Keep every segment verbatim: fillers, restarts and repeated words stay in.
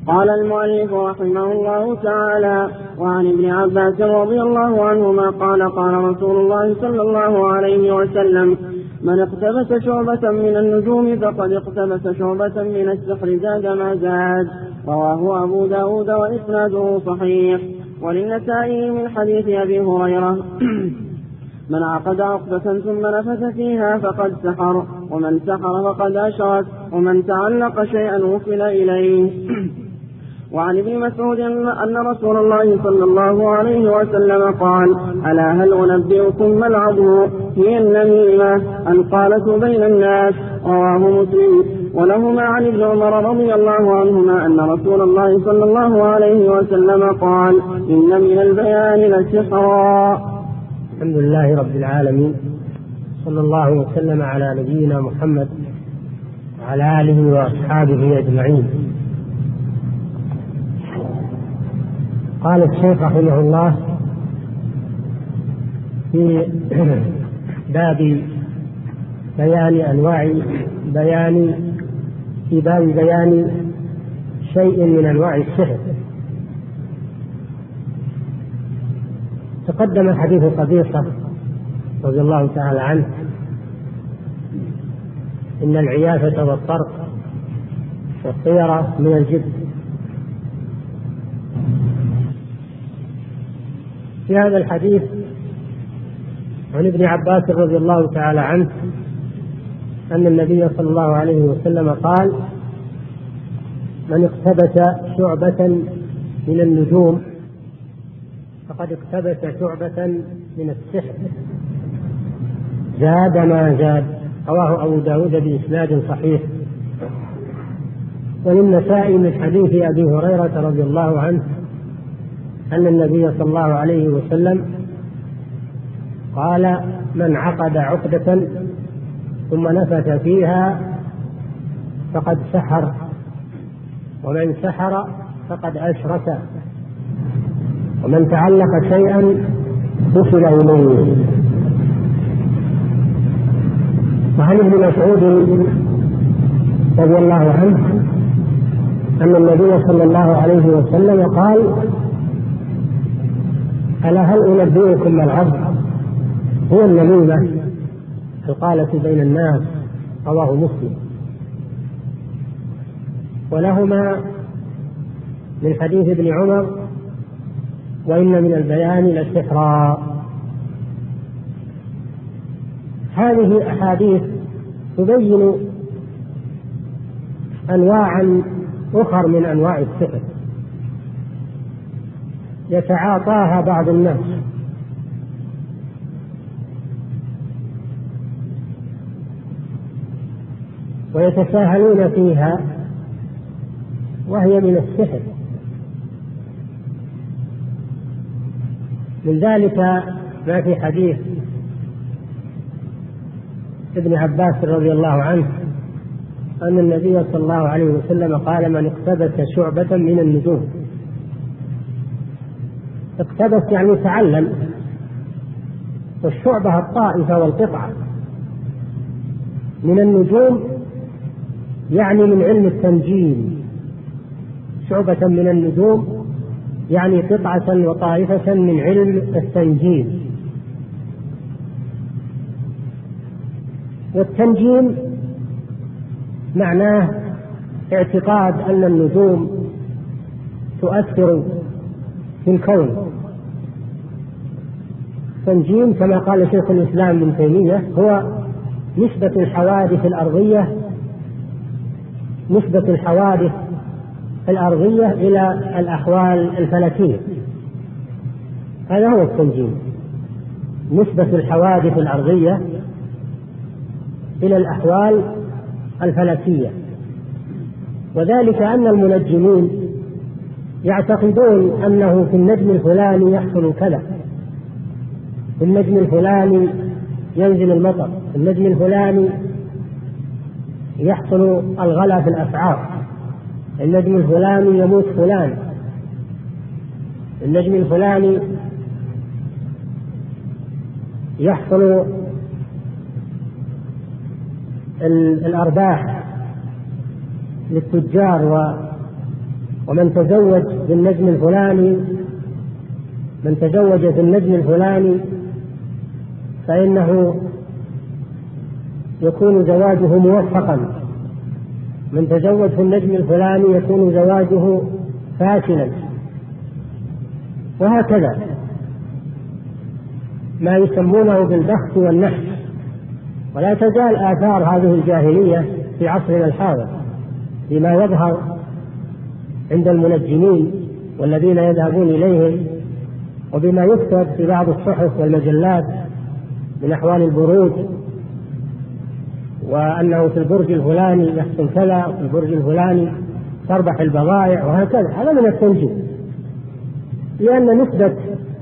قال المؤلف رحمه الله تعالى: وعن ابن عباس رضي الله عنهما قال: قال رسول الله صلى الله عليه وسلم: من اقتبس شعبة من النجوم فقد اقتبس شعبة من السحر زاد ما زاد. رواه أبو داود وإسناده صحيح. وللنسائي من حديث أبي هريرة: من عقد عقدة ثم نفث فيها فقد سحر، ومن سحر فقد أشرك، ومن تعلق شيئا وكل إليه. وعن ابن مسعود أن رسول الله صلى الله عليه وسلم قال: ألا هل أنبئكم ما العضو؟ هي النميمة القالة بين الناس. رواه مسلم. ولهما عن ابن عمر رضي الله عنهما أن رسول الله صلى الله عليه وسلم قال: إن من البيان لسحرا. الحمد لله رب العالمين، صلى الله وسلم على نبينا محمد وعلى آله وأصحابه أجمعين. قال الشيخ رحمه الله في باب بيان أنواع بيان في باب بيان شيء من أنواع السحر. تقدم حديث قبيصة رضي الله تعالى عنه: إن العيافة والطرق والطيرة من الجد. في هذا الحديث عن ابن عباس رضي الله تعالى عنه أن النبي صلى الله عليه وسلم قال: من اقتبس شعبة من النجوم فقد اقتبس شعبة من السحر زاد ما زاد. رواه أبو داود بإسناد صحيح. وللنسائي من حديث أبي هريرة رضي الله عنه أن النبي صلى الله عليه وسلم قال: من عقد عقدة ثم نفث فيها فقد سحر، ومن سحر فقد أشرك، ومن تعلق شيئا وصل إليه. وعن ابن مسعود رضي الله عنه أن النبي صلى الله عليه وسلم قال: ألا هل أنبئكم ما العضو؟ هو النميمة القالة بين الناس. رواه مسلم. ولهما من حديث ابن عمر: وإن من البيان لسحرا. هذه أحاديث تبين أنواعا أخر من أنواع السحر يتعاطاها بعض الناس، ويتساهلون فيها، وهي من السحر. من ذلك ما في حديث ابن عباس رضي الله عنه أن النبي صلى الله عليه وسلم قال: من اقتبس شعبة من النجوم. اقتبس يعني تعلم، والشعبة الطائفة والقطعة. من النجوم يعني من علم التنجيم. شعبة من النجوم يعني قطعة وطائفة من علم التنجيم. والتنجيم معناه اعتقاد أن النجوم تؤثر في الكون. التنجيم كما قال شيخ الإسلام ابن تيمية هو نسبة الحوادث الأرضية نسبة الحوادث الأرضية إلى الأحوال الفلكية. هذا هو التنجيم، نسبة الحوادث الأرضية إلى الأحوال الفلكية. وذلك أن المنجمين يعتقدون أنه في النجم الفلاني يحصل كذا، في النجم الفلاني ينزل المطر، في النجم الفلاني يحصل الغلا في الأسعار، النجم الفلاني يموت فلان، النجم الفلاني يحصل الأرباح للتجار ومن تزوج بالنجم الفلاني من تزوج بالنجم الفلاني فإنه يكون زواجه موفقا، من تزوج في النجم الفلاني يكون زواجه فاشلا، وهكذا ما يسمونه بالبخت والنحس. ولا تزال آثار هذه الجاهلية في عصرنا الحاضر فيما يظهر عند المنجمين والذين يذهبون إليهم، وبما يكتب في بعض الصحف والمجلات من أحوال البروج، وأنه في البرج الفلاني يحصل كذا، وفي البرج الفلاني تربح البضائع، وهكذا. هذا من التنجيم، لأن نسبة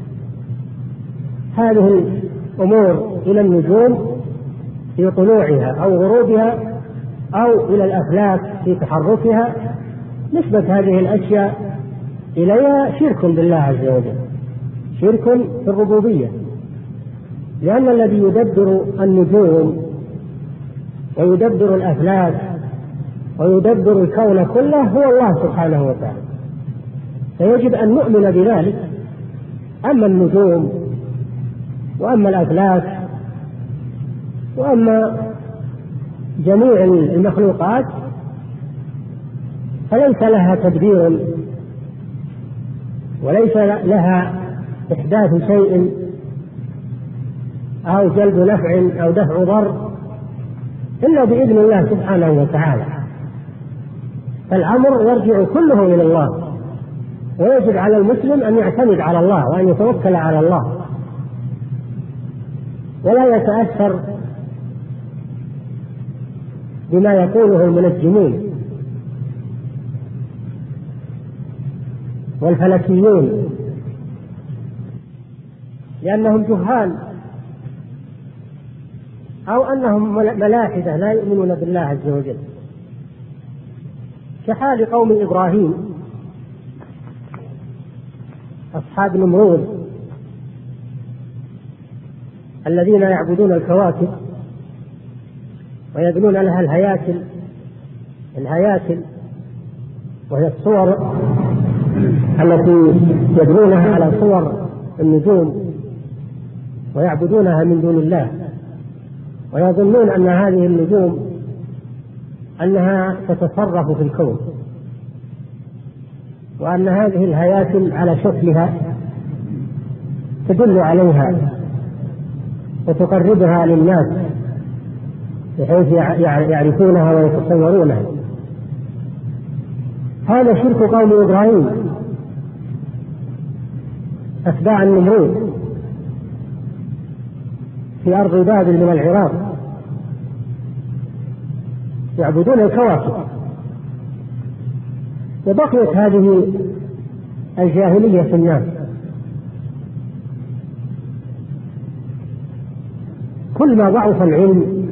هذه الأمور إلى النجوم في طلوعها أو غروبها أو إلى الأفلاك في تحركها، نسبة هذه الأشياء إليها شرك بالله عز وجل، شرك في الربوبية، لأن الذي يدبر النجوم ويدبر الأفلاك ويدبر الكون كله هو الله سبحانه وتعالى، فيجب أن نؤمن بذلك. أما النجوم وأما الأفلاك وأما جميع المخلوقات فليس لها تدبير وليس لها إحداث شيء أو جلب نفع أو دفع ضر إلا بإذن الله سبحانه وتعالى. فالأمر يرجع كله إلى الله، ويجب على المسلم أن يعتمد على الله وأن يتوكل على الله، ولا يتأثر بما يقوله المنجمون والفلكيون، لأنهم جهال أو أنهم ملاحدة لا يؤمنون بالله عز وجل، كحال قوم إبراهيم أصحاب نمرود الذين يعبدون الكواكب ويبنون لها الهياكل الهياكل وهي الصور التي يبنونها على صور النجوم ويعبدونها من دون الله، ويظنون أن هذه النجوم أنها تتصرف في الكون، وأن هذه الهياكل على شكلها تدل عليها وتقربها للناس بحيث يعرفونها ويتصورونها. هذا شرك قوم إبراهيم أتباع النمرود في أرض بابل من العراق، يعبدون الكواكب. وبقيت هذه الجاهلية في الناس، كل ما ضعف العلم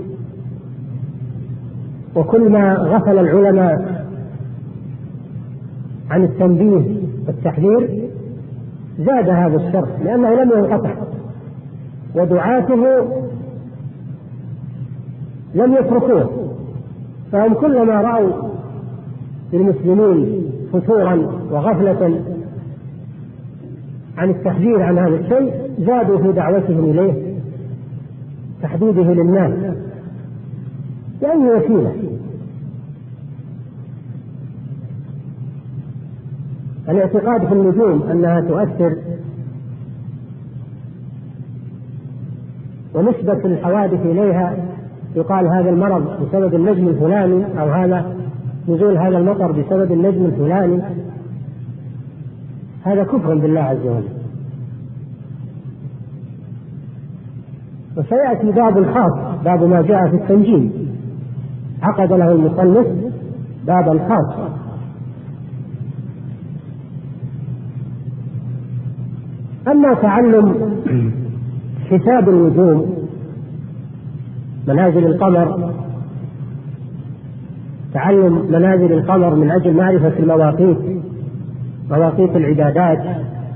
وكل ما غفل العلماء عن التنبيه والتحذير زاد هذا الشر، لأنه لم ينقطع ودعاته لم يتركوه، فهم كلما رأوا للمسلمين فتورا وغفلة عن التحذير عن هذا الشيء زادوا في دعوتهم إليه، تحديده للناس بأي وسيلة. الاعتقاد في النجوم أنها تؤثر ونسبة الحوادث إليها، يقال هذا المرض بسبب النجم الفلاني، أو هذا نزول هذا المطر بسبب النجم الفلاني، هذا كفر بالله عز وجل. وسيأتي باب الخاص، باب ما جاء في التنجيم، عقد له المصنف باب الخاص. أما تعلم حساب النجوم، منازل القمر، تعلم منازل القمر من أجل معرفة المواقيت، مواقيت العبادات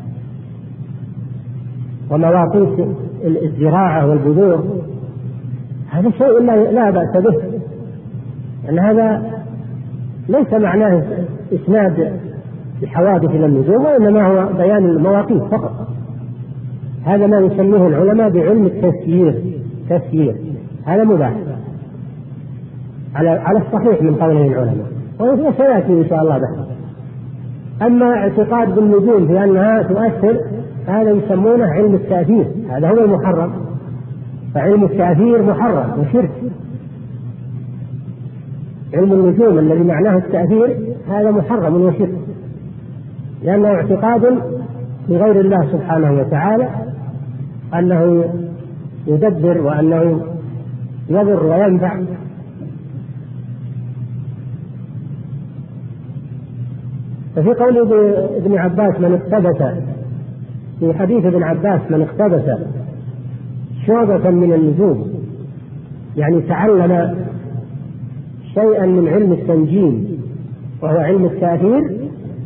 ومواقيت الزراعة والبذور، هذا شيء لا بأس به، لأن هذا ليس معناه إسناد الحوادث إلى النجوم، وإنما هو بيان المواقيت فقط. هذا ما يسميه العلماء بعلم التسيير. تسيير هذا مباح على على الصحيح من قوله العلماء، وسيأتي إن شاء الله بحث. أما اعتقاد بالنجوم في أنها تؤثر هذا يسمونه علم التأثير، هذا هو المحرم. فعلم التأثير محرم وشرك. علم النجوم الذي معناه التأثير هذا محرم وشرك، لأنه اعتقاد لغير الله سبحانه وتعالى أنه يدبر وأنه يضر وينفع. ففي قول ابن عباس من اقتبس، في حديث ابن عباس من اقتبس شعبة من النجوم، يعني تعلم شيئا من علم التنجيم وهو علم التأثير،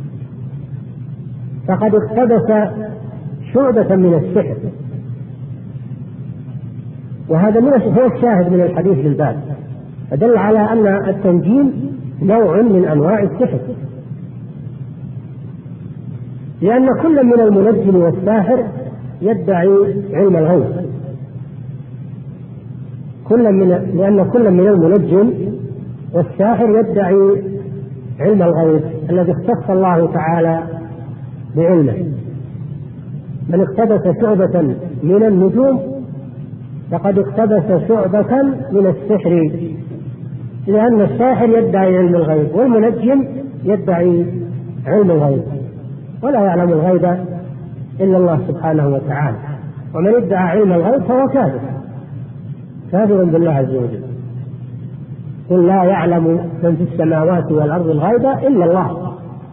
فقد اقتبس شعبة من السحر. وهذا هو الشاهد من الحديث بالباب، فدل على أن التنجيم نوع من أنواع السحر، لأن كل من المنجم والساحر يدعي علم الغيب. كل من لأن كل من المنجم والساحر يدعي علم الغيب الذي اختص الله تعالى بعلمه. من اقتبس شعبة من النجوم فقد اقتبس شعبة من السحر، لأن الساحر يدعي علم الغيب والمنجم يدعي علم الغيب، ولا يعلم الغيب إلا الله سبحانه وتعالى. ومن ادعى علم الغيب فهو كافر، كافر بالله عز وجل. قل لا يعلم من في السماوات والأرض الغيب إلا الله.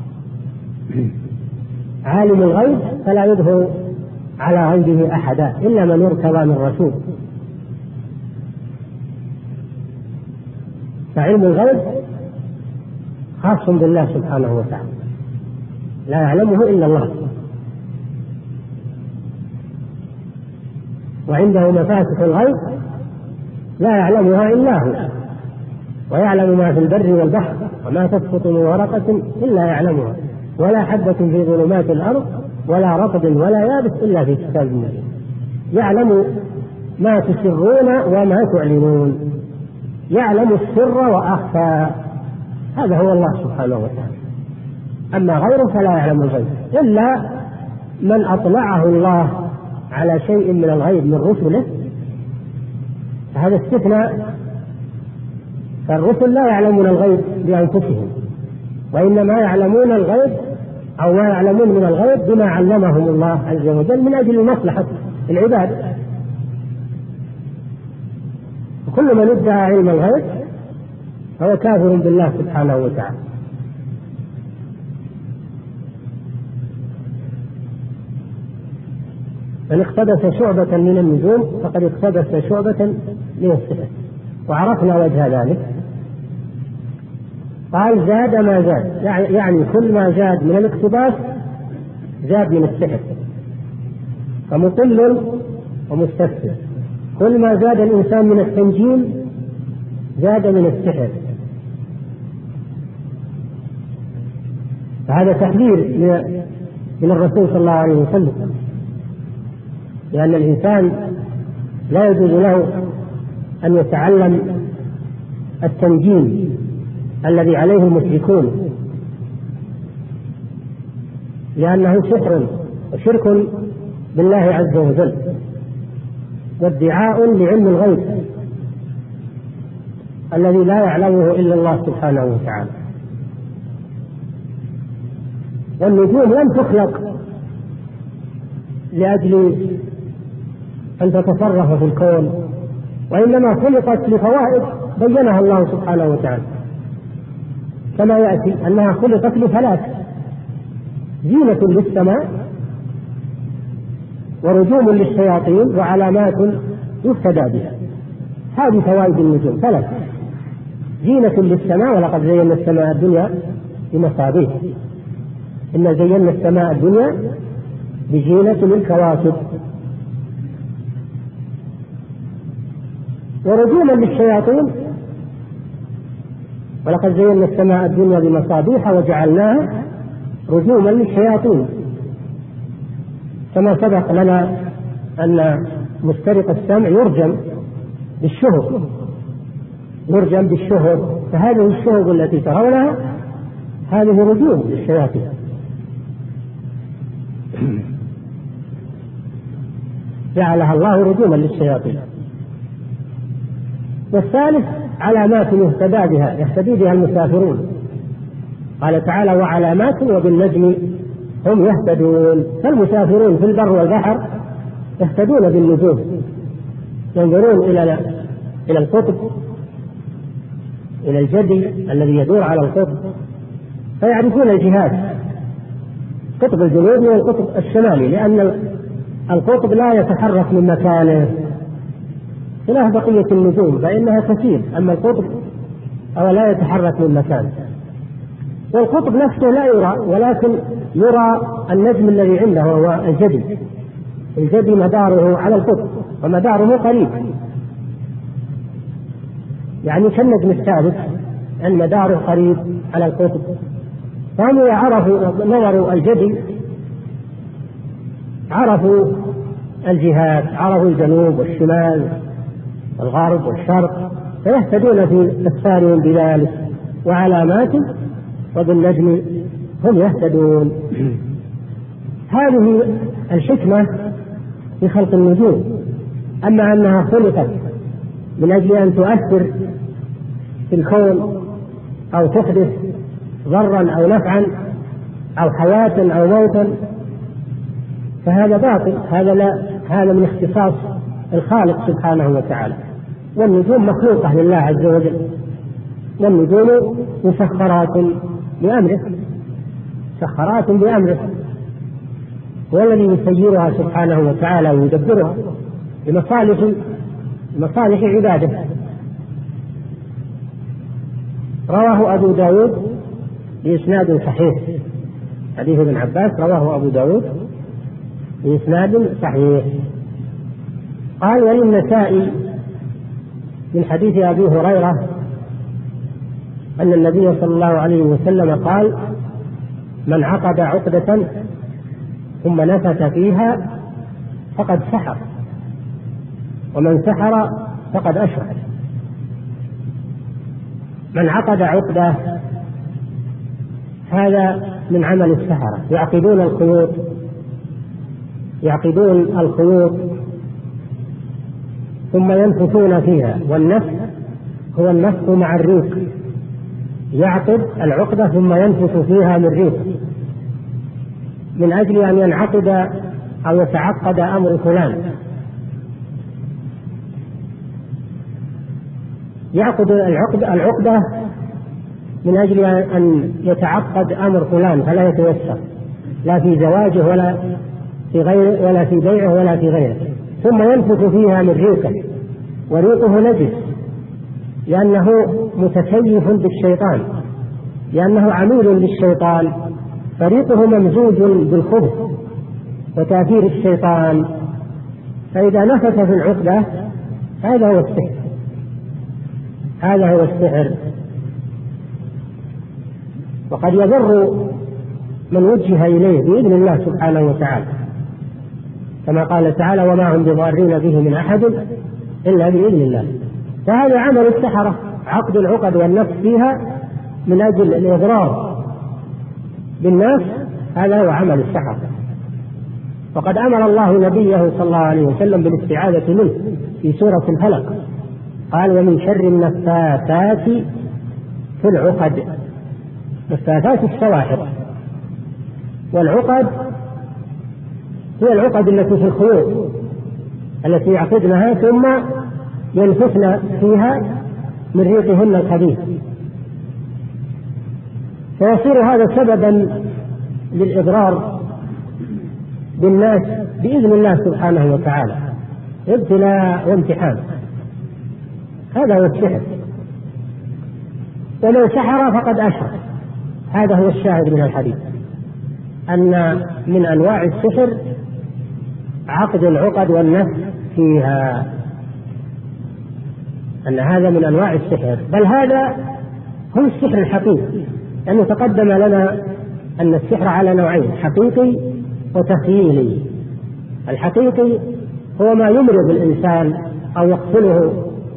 عالم الغيب فلا يظهر على غيبه أحدا إلا من ارتضى من رسول. فعلم الغيب خاص بالله سبحانه وتعالى، لا يعلمه إلا الله، وعنده مفاتح الغيب لا يعلمها إلا هو، ويعلم ما في البر والبحر، وما تسقط من ورقة إلا يعلمها، ولا حبة في ظلمات الأرض ولا رطب ولا يابس إلا في كتاب مبين. يعلم ما تسرون وما تعلنون، يعلم السر وأخفى. هذا هو الله سبحانه وتعالى. أما غيره فلا يعلم الغيب إلا من أطلعه الله على شيء من الغيب من رسله، هذا استثناء. فالرسل لا يعلمون الغيب بأنفسهم، وإنما يعلمون الغيب أو ما يعلمون من الغيب بما علمهم الله عز وجل من أجل مصلحة العباد. وكل من ادعى علم الغيب فهو كافر بالله سبحانه وتعالى. من اقتبس شعبة من النجوم فقد اقتبس شعبة من السحر. وعرفنا وجه ذلك. قال زاد ما زاد، يعني كل ما زاد من الاقتباس زاد من السحر، فمقل ومستكثر. كل ما زاد الإنسان من التنجيم زاد من السحر. فهذا تحذير من الرسول صلى الله عليه وسلم، لأن الإنسان لا يجوز له أن يتعلم التنجيم الذي عليه المشركون، لأنه سحر وشرك بالله عز وجل، وادعاء لعلم الغيب الذي لا يعلمه إلا الله سبحانه وتعالى. والنجوم لم تخلق لأجل أن تتصرف في الكون، وإنما خلقت لفوائد بينها الله سبحانه وتعالى، كما يأتي أنها خلقت لثلاث: زينة للسماء، ورجوم للشياطين، وعلامات يهتدى بها. هذه فوائد النجوم ثلاث: زينة للسماء، ولقد زينا السماء الدنيا بمصابيح، إن زينا السماء الدنيا بزينة للكواكب. ورجوما للشياطين، ولقد زينا السماء الدنيا بمصابيح وجعلناها رجوما للشياطين، كما سبق لنا أن مسترق السمع يرجم بالشهب، يرجم بالشهب، فهذه الشهب التي ترونها هذه رجوم للشياطين. جعلها الله رجوما للشياطين. والثالث علامات يهتدى بها، يهتدي بها المسافرون، قال تعالى وعلامات وبالنجم هم يهتدون. فالمسافرون في البر والبحر يهتدون بالنجوم، ينظرون إلى إلى القطب، إلى الجدي الذي يدور على القطب، فيعرفون الجهات، القطب الجنوبي والقطب الشمالي، لأن القطب لا يتحرك من مكانه خلاف بقية النجوم فإنها تسير، أما القطب أو لا يتحرك من مكانه. والقطب نفسه لا يرى، ولكن يرى النجم الذي عنده وهو الجدي. الجدي مداره على القطب ومداره قريب، يعني كالنجم الثابت أن مداره قريب على القطب. فهم إذا عرفوا نظروا الجدي عرفوا الجهات، عرفوا الجنوب والشمال والغرب والشرق، فيهتدون في أسفارهم بذلك. وعلامات وبالنجم هم يهتدون. هذه الحكمة في خلق النجوم. أما أنها خلقت من أجل أن تؤثر في الكون أو تحدث ضرا أو نفعا أو حياة أو موتا فهذا باطل، هذا لا، هذا من اختصاص الخالق سبحانه وتعالى. والنجوم مخلوقة لله عز وجل، والنجوم مسخرات بأمره، مسخرات بأمره، والذي يسيرها سبحانه وتعالى ويدبرها لمصالح لمصالح عباده. رواه أبو داود بإسناد صحيح، حديث ابن عباس رواه أبو داود بإسناد صحيح. قال وللنسائي من حديث أبي هريرة أن النبي صلى الله عليه وسلم قال من عقد عقدة ثم نفث فيها فقد سحر، ومن سحر فقد أشرك. من عقد عقدة هذا من عمل السحرة، يعقدون الخيوط يعقدون الخيوط ثم ينفثون فيها، والنفث هو النفث مع الريق، يعقد العقدة ثم ينفث فيها من ريق من أجل أن ينعقد أو يتعقد أمر فلان. يعقد العقدة, العقدة من أجل أن يتعقد أمر فلان فلا يتوسع، لا في زواجه ولا في غيره ولا في بيعه ولا في غيره، ثم ينفث فيها من ريقه، وريقه نجس لأنه متكيف بالشيطان، لأنه عميل للشيطان، فريقه ممزوج بالخبث وتأثير الشيطان. فإذا نفث في العقدة هذا هو السحر، هذا هو السحر. وقد يضر من وجه إليه بإذن الله سبحانه وتعالى، كما قال تعالى وما هم بضارين به من أحد إلا بإذن الله. فهذا عمل السحرة، عقد العقد والنفس فيها من أجل الإضرار بالناس، هذا هو عمل السحرة. وقد أمر الله نبيه صلى الله عليه وسلم بالاستعاذة منه في سورة الفلق، قال ومن شر النفاثات في العقد، نفاثات السواحر. والعقد هي العقد التي في الخيوط التي يعقدنها ثم ينفثن فيها من ريقهن الخبيث، فيصير هذا سببا للإضرار بالناس بإذن الله سبحانه وتعالى، ابتلاء وامتحان. هذا هو السحر. ومن سحر فقد أشرك، هذا هو الشاهد من الحديث، أن من أنواع السحر عقد العقد والنفث فيها، أن هذا من أنواع السحر، بل هذا هو السحر الحقيقي، لأنه تقدم لنا أن السحر على نوعين: حقيقي وتخييلي. الحقيقي هو ما يمرض الإنسان أو يقتله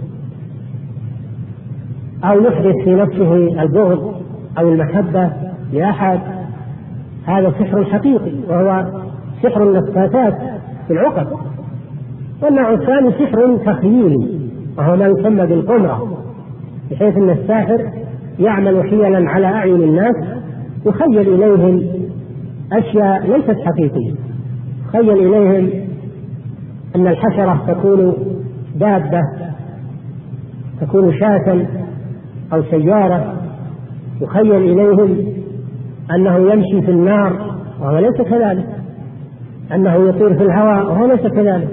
أو يحدث في نفسه البغض أو المحبة لأحد، هذا سحر حقيقي وهو سحر النفاثات في العقد. والنوع الثاني سحر تخييلي وهو ما يسمى بالقمرة، بحيث أن الساحر يعمل حيلا على أعين الناس يخيل إليهم أشياء ليست حقيقية. يخيل إليهم أن الحشرة تكون دابة، تكون شاة أو سيارة. يخيل إليهم أنه يمشي في النار وهو ليس كذلك، أنه يطير في الهواء وهو ليس كذلك.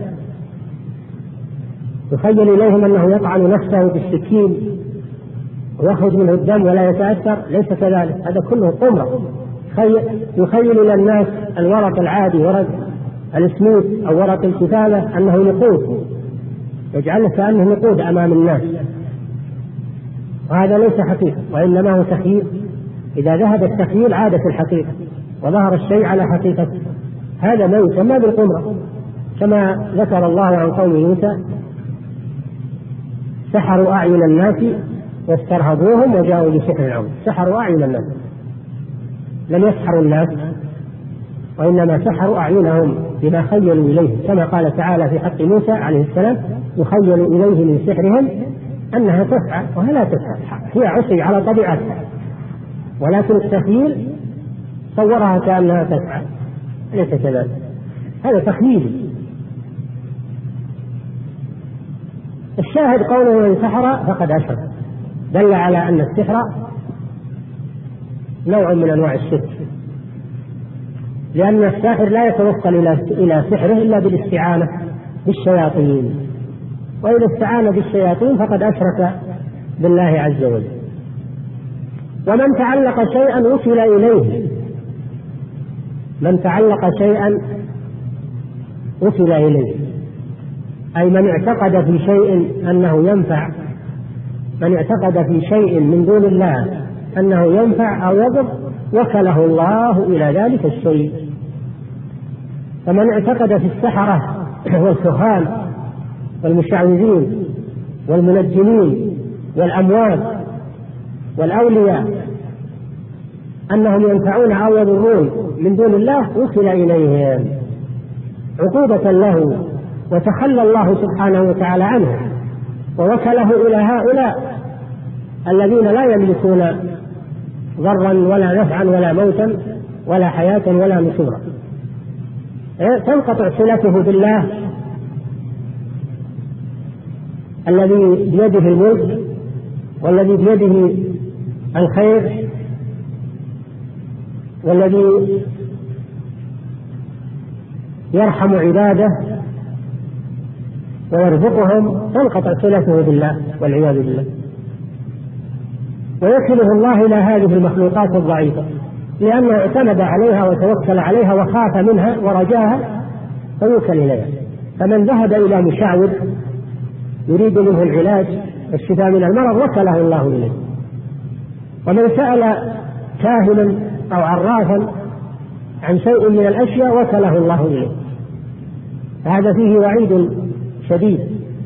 يخيل إليهم أنه يطعن نفسه بالسكين ويخرج منه الدم ولا يتأثر، ليس كذلك. هذا كله قمرة. يخيل إلى الناس الورق العادي، ورق السموث أو ورق الكتابة، أنه نقود، يجعله كأنه نقود أمام الناس، وهذا ليس حقيقة وإنما هو تخييل. إذا ذهب التخييل عاد في الحقيقة وظهر الشيء على حقيقته. هذا ما يسمى بالقمرة، كما ذكر الله عن قوم موسى: سحروا أعين الناس واسترهبوهم وجاءوا بسحر عظيم. سحروا أعين الناس، لم يسحروا الناس وإنما سحروا أعينهم بما خيلوا إليه، كما قال تعالى في حق موسى عليه السلام: يخيل إليه من سحرهم أنها تسعى وهي لا تسعى، هي عصي على طبيعتها، ولكن التخييل صورها كأنها تسعى، ليس كذلك. هذا تخييل. الشاهد قوله من سحر فقد أشرك، دل على أن السحر نوع من أنواع الشرك، لأن الساحر لا يتوصل إلى سحره إلا بالاستعانة بالشياطين، وإذا استعان بالشياطين فقد أشرك بالله عز وجل. ومن تعلق شيئا وصل إليه، من تعلق شيئا وصل إليه، أي من اعتقد في شيء أنه ينفع، من اعتقد في شيء من دون الله أنه ينفع أو يضر وكله الله إلى ذلك الشيء. فمن اعتقد في السحرة والكهان والمشعوذين والمنجمين والأموات والأولياء أنهم ينفعون أو يضرون من دون الله وصل إليهم عقوبة له، وتخلى الله سبحانه وتعالى عنه ووكله إلى هؤلاء الذين لا يملكون ضرا ولا نفعا ولا موتا ولا حياة ولا نشورا. تنقطع صلته بالله الذي بيده الملك والذي بيده الخير والذي يرحم عباده ويرزقهم، تنقطع صلته بالله والعياذ بالله، ويكله الله إلى هذه المخلوقات الضعيفة لأنه اعتمد عليها وتوكل عليها وخاف منها ورجاها فيوكل إليها. فمن ذهب إلى مشعوذ يريد منه العلاج والشفاء من المرض وكله الله إليه. ومن سأل كاهنا أو عرافا عن شيء من الأشياء وكله الله إليه. فهذا فيه وعيد شديد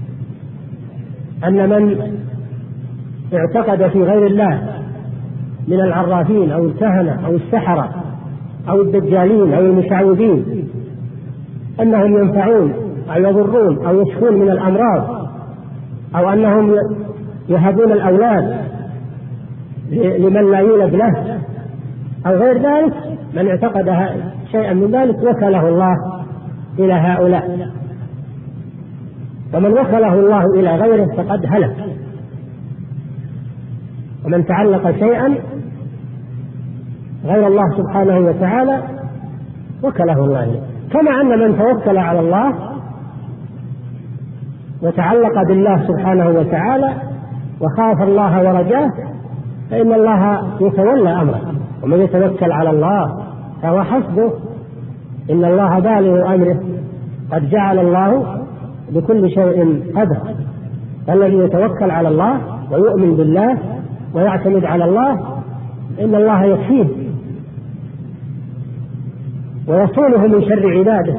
أن من اعتقد في غير الله من العرافين أو الكهنة أو السحرة أو الدجالين أو المشعوذين أنهم ينفعون أو يضرون أو يشفون من الأمراض أو أنهم يهبون الأولاد لمن لا يولد له أو غير ذلك، من اعتقد شيئا من ذلك وكله الله إلى هؤلاء. ومن وكله الله إلى غيره فقد هلك. ومن تعلق شيئا غير الله سبحانه وتعالى وكله الله إليه. كما أن من توكل على الله وتعلق بالله سبحانه وتعالى وخاف الله ورجاه فإن الله يتولى أمره. ومن يتوكل على الله فهو حسبه، إن الله بالغ أمره قد جعل الله بكل شيء قدر. فالذي يتوكل على الله ويؤمن بالله ويعتمد على الله إن الله يكفيه ويصونه من شر عباده.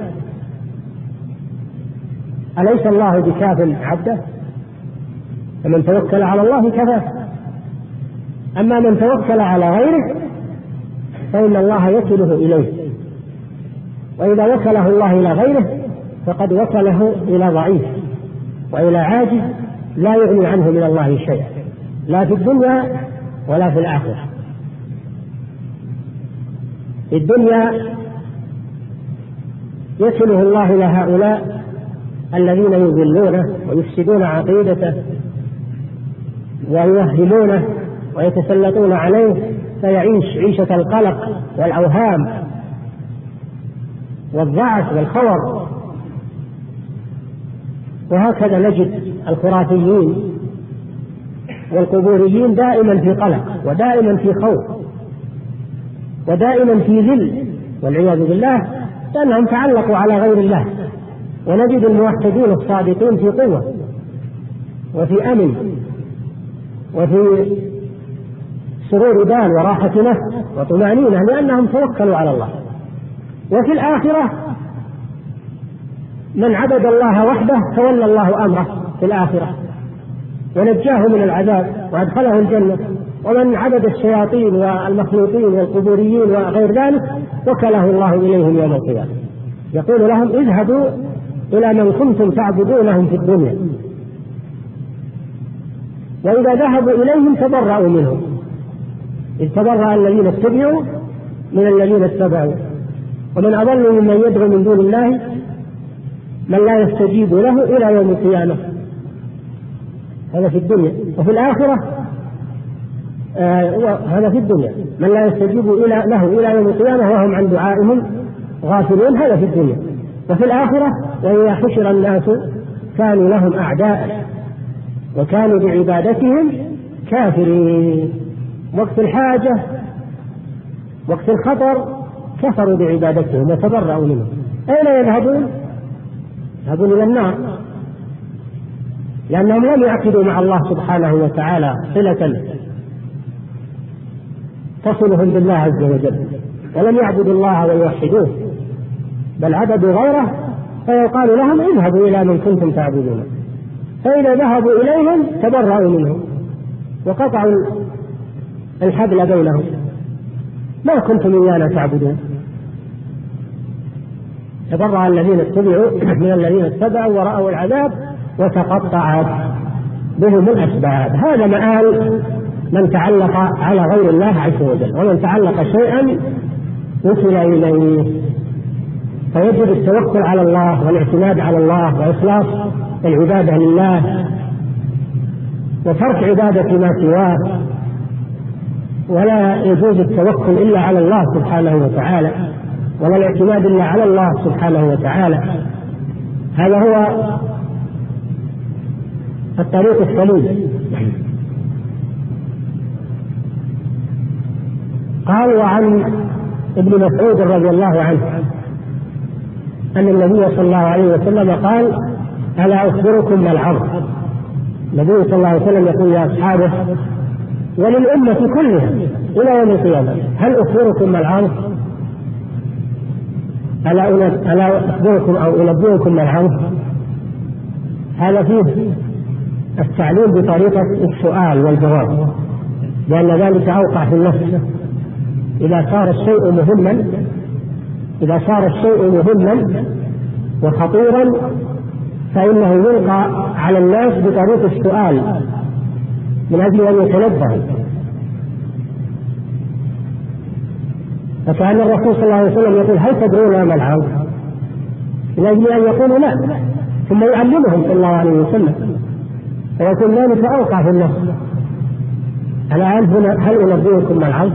أليس الله بكاف عبده؟ فمن توكل على الله كفاه. أما من توكل على غيره فإن الله يكله إليه، وإذا وكله الله إلى غيره فقد وكله إلى ضعيف وإلى عاجز لا يغني عنه من الله شيئا، لا في الدنيا ولا في الآخرة. في الدنيا يكله الله إلى هؤلاء الذين يضلونه ويفسدون عقيدته ويوهمونه ويتسلطون عليه، فيعيش عيشة القلق والأوهام والضعف والخور. وهكذا نجد الخرافيين والقبوريين دائما في قلق ودائما في خوف ودائما في ذل والعياذ بالله، لأنهم تعلقوا على غير الله. ونجد الموحدين الصادقين في قوة وفي أمن وفي سرور بال وراحة نفس وطمأنينة، لأنهم توكلوا على الله. وفي الآخرة من عبد الله وحده تولى الله أمره في الآخرة ونجاه من العذاب وأدخله الجنة، ومن عبد الشياطين والمخلوقين والقبوريين وغير ذلك وكله الله إليهم يوم القيامة، يقول لهم اذهبوا إلى من كنتم تعبدونهم في الدنيا، وإذا ذهبوا إليهم تبرأوا منهم، إذ تبرأ الذين اتبعوا من الذين اتبعوا، ومن أضل ممن يدعو من دون الله من لا يستجيب له إلى يوم القيامة. هذا في الدنيا. وفي الآخرة آه هذا في الدنيا من لا يستجيب إلى له إلى يوم القيامة وهم عن دعائهم غافلون، هذا في الدنيا. وفي الآخرة وإذا حشر الناس كانوا لهم أعداء وكانوا بعبادتهم كافرين. وقت الحاجة وقت الخطر كفروا بعبادتهم وتبرأوا منهم. أين يذهبون؟ يذهبون إلى النار، لأنهم لم يعقدوا مع الله سبحانه وتعالى صلة تصلهم بالله عز وجل، ولم يعبدوا الله ويوحدوه، بل عبدوا غيره، فيقال لهم اذهبوا إلى من كنتم تعبدون. فإذا ذهبوا إليهم تبرأوا منهم وقطعوا الحبل بينهم، ما كنتم إيانا تعبدون. تبرأ الذين اتبعوا من الذين اتبعوا ورأوا العذاب وتقطعت بهم الأسباب. هذا مآل من تعلق على غير الله عز وجل، ومن تعلق شيئا وصل إليه. فيجب التوكل على الله والاعتماد على الله وإخلاص العبادة لله وترك عبادة ما سواه، ولا يجوز التوكل إلا على الله سبحانه وتعالى، ولا الاعتماد إلا على الله سبحانه وتعالى. هذا هو الطريق السليم. قال: وعن ابن مسعود رضي الله عنه أن النبي صلى الله عليه وسلم قال: ألا أخبركم ما العرض؟ النبي صلى الله عليه وسلم يقول لأصحابه وللأمة كلها إلى يوم القيامة: هل أخبركم ما العرض؟ ألا أخبركم أو أنبئكم ما العرض؟ هذا فيه التعليم بطريقة السؤال والجواب، لأن ذلك أوقع في النفس. إذا صار الشيء مهما إذا صار الشيء مهما وخطيرا فإنه يلقى على الناس بطريقة السؤال من أجل أن يتنبهوا. فكان الرسول صلى الله عليه وسلم يقول: هل تدرون ما العرض؟ من أجل أن يقولوا لا، ثم يعلمهم صلى الله عليه وسلم، فيكون ذلك أوقع في النفس. الآن هنا: هل أنبئكم ما العرض؟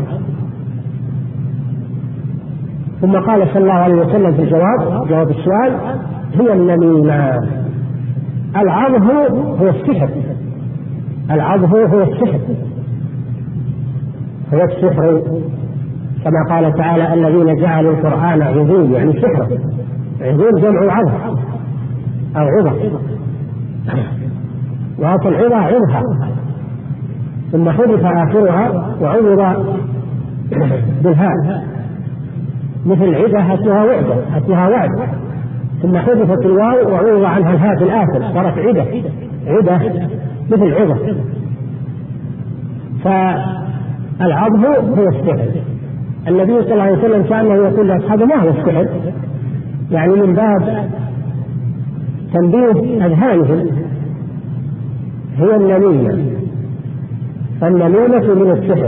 ثم قال صلى الله عليه وسلم في الجواب جواب السؤال: هي النميمة. العرض هو السحر العرض هو السحر هو السحر كما قال تعالى: الذين جعلوا القرآن عظيم، يعني سحر. عظيم جمع عظم أو عظة، وأصل العظة عظها ثم حذف آخرها وعوض بالهاء. مثل عدة أصلها وعدة أصلها وعد، ثم حذفت الواو وعوض عنها الهاء في الآخر صارت عدة. عدة مثل عظة. فالعظم هو السحر. النبي صلى الله عليه وسلم كأنه يقول لأصحابه ما هو السحر، يعني من باب تنبيه أذهانهم، هي النميمة. فالنميمة من السحر.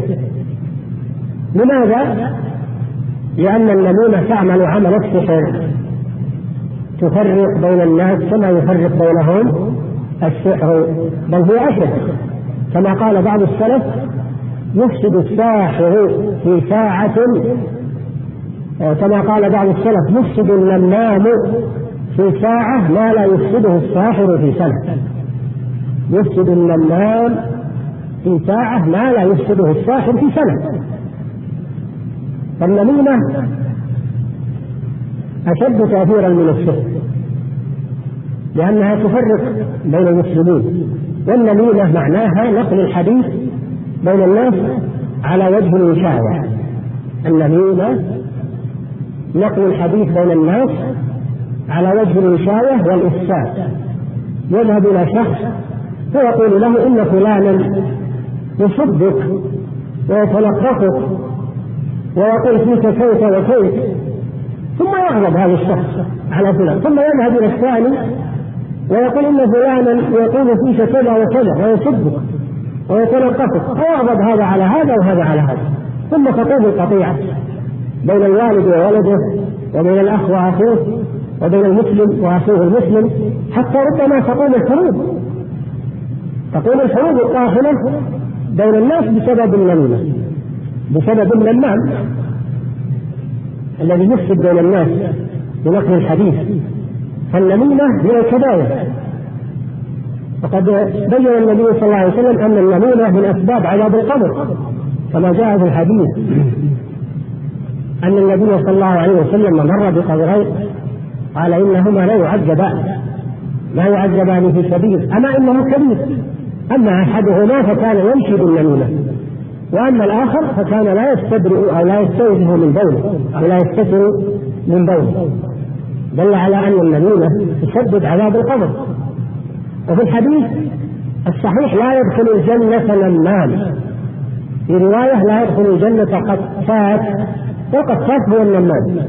لماذا؟ لأن النميمة تعمل عمل السحر، تفرق بين الناس كما يفرق بينهم السحر، بل هي أشد. كما قال بعض السلف: يفسد الساحر في ساعة، كما قال بعض السلف: يفسد النمام في ساعة ما لا يفسده الساحر في سنة. يفسد النمام في ساعة ما لا يفسده الساحر في سنة. فالنميمة أشد تأثيرا من السحر، لأنها تفرق بين المسلمين. والنميمة معناها نقل الحديث بين الناس على وجه الوشاية. النميمة نقل الحديث بين الناس على وجه الوشاية والإفساد. يذهب إلى شخص ويقول له: إن فلانا يصدق ويتلقفك ويقول فيك كيف وكيف، ثم يغضب هذا الشخص على فلان، ثم يذهب إلى الثاني ويقول إن فلانا يقول فيك كذا وكذا ويصدق ويتلقفك، ويغضب هذا على هذا وهذا على هذا، ثم تقوم القطيعة بين الوالد وولده، وبين الأخ وأخوه، وبين المسلم وأخوه المسلم، حتى ربما تقوم الحروب تقوم الحروب القاحلة بين الناس بسبب النميمة، بسبب النمام الذي يفسد بين الناس بنقل الحديث. فالنميمة هي الكبائر. وقد بين النبي صلى الله عليه وسلم أن النميمة من أسباب عذاب القبر، كما جاء في الحديث أن النبي صلى الله عليه وسلم مر بقبرين قال: إنهما لا يعذبان لا يعذبان في سبيل، أما إنه كبير. أما أحدهما فكان يمشي بالنميمة، وأما الآخر فكان لا يستبرئ أو لا يستوجه من بوله أو لا يستتر من بوله. دل على أن النميمة تسبب عذاب القبر. وفي الحديث الصحيح: لا يدخل الجنة نمام. في رواية: لا يدخل الجنة قتات، والقتات هو النمام.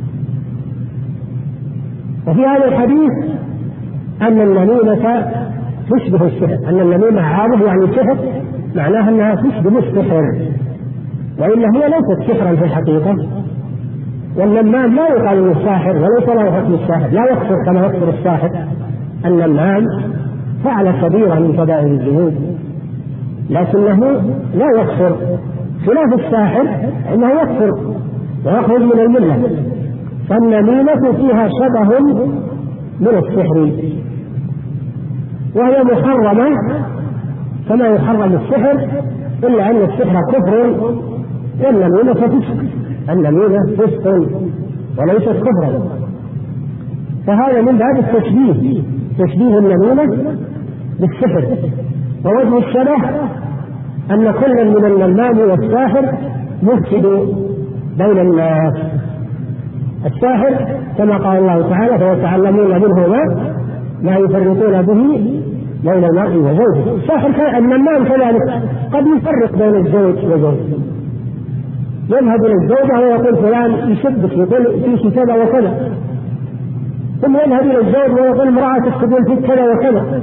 وفي هذا الحديث أن النميمة تشبه السحر، أن النميمة عابه يعني سحر، معناها أنها تشبه السحر، وإلا هي ليست سحرا في الحقيقة. والنمام لا يقال له الساحر، وليس له حكم الساحر، لا يكفر كما يكفر الساحر. النمام فعل كبيرة من كبائر الذنوب، لكنه لا يكفر، خلاف الساحر انه يكفر ويخرج من المله. فالنميمة فيها شبه من السحر، وهي محرمة كما يحرم السحر، إلا أن السحر كفر والنميمة فسق. النميمة فسق وليست كفرا. فهذا من باب التشبيه، تشبيه النميمة بالسحر. ووجه الشبه أن كل من النمام والساحر يفسد بين الناس. الساحر كما قال الله تعالى: فيتعلمون منه ما ما يفرقون به بين المرء وزوجه. الساحر النمام كذلك قد يفرق بين الزوج وزوجه، يذهب إلى الزوجة ويقول فلان يشبك، يقول فيك كذا وكذا، ثم يذهب إلى الزوج ويقول امرأتك تقول فيك كذا وكذا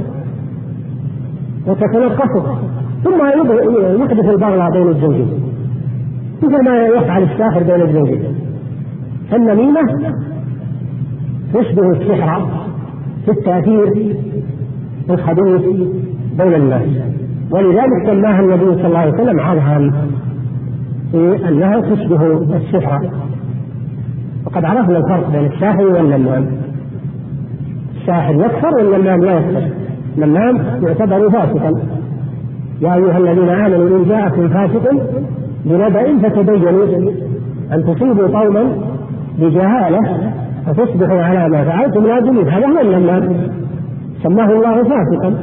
وتتلقفه، ثم يحدث البغضاء بين الزوجين مثل ما يفعل الساحر بين الزوجين. فالنميمة تشبه السحر في التأثير الخبيث بين الناس، ولذلك سماها النبي صلى الله عليه وسلم عرها في أنها تشبه السحر. وقد عرفنا الفرق بين الساحر والنمام. الساحر يكفر والنمام لا يكفر. النمام يعتبر فاسقا. يا أيها الذين آمنوا إن جاءكم فاسق بنبأ فتبينوا أن تصيبوا قوما بجهالة فتصبحوا على ما فعلتم نادمين. هذا هو النمام، سماه الله فاسقا.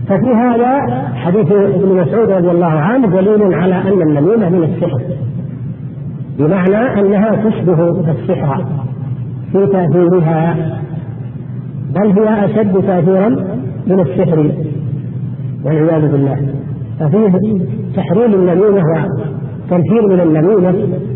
ففي هذا حديث ابن مسعود رضي الله عنه دليل على أن النميمة من السحر، بمعنى أنها تشبه السحر في تأثيرها، بل هي أشد تأثيرا من السحر والعياذ بالله. ففيه تحريم النميمة وتنفير من النميمة،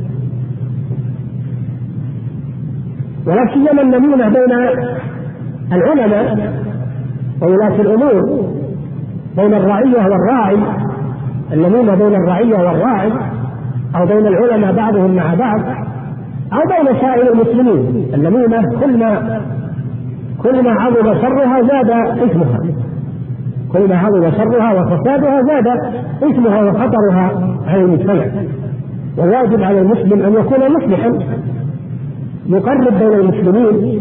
ولا سيما النميمة بين العلماء وولاة الأمور، بين الرعية والراعي، النميمة بين الرعية والراعي، أو بين العلماء بعضهم مع بعض، أو بين سائر المسلمين. النميمة كل ما كل ما عظم شرها زاد إثمها، كل ما عظم شرها وفسادها زاد إثمها وخطرها على المجتمع. والواجب على المسلم أن يكون مصلحا يقرب بين المسلمين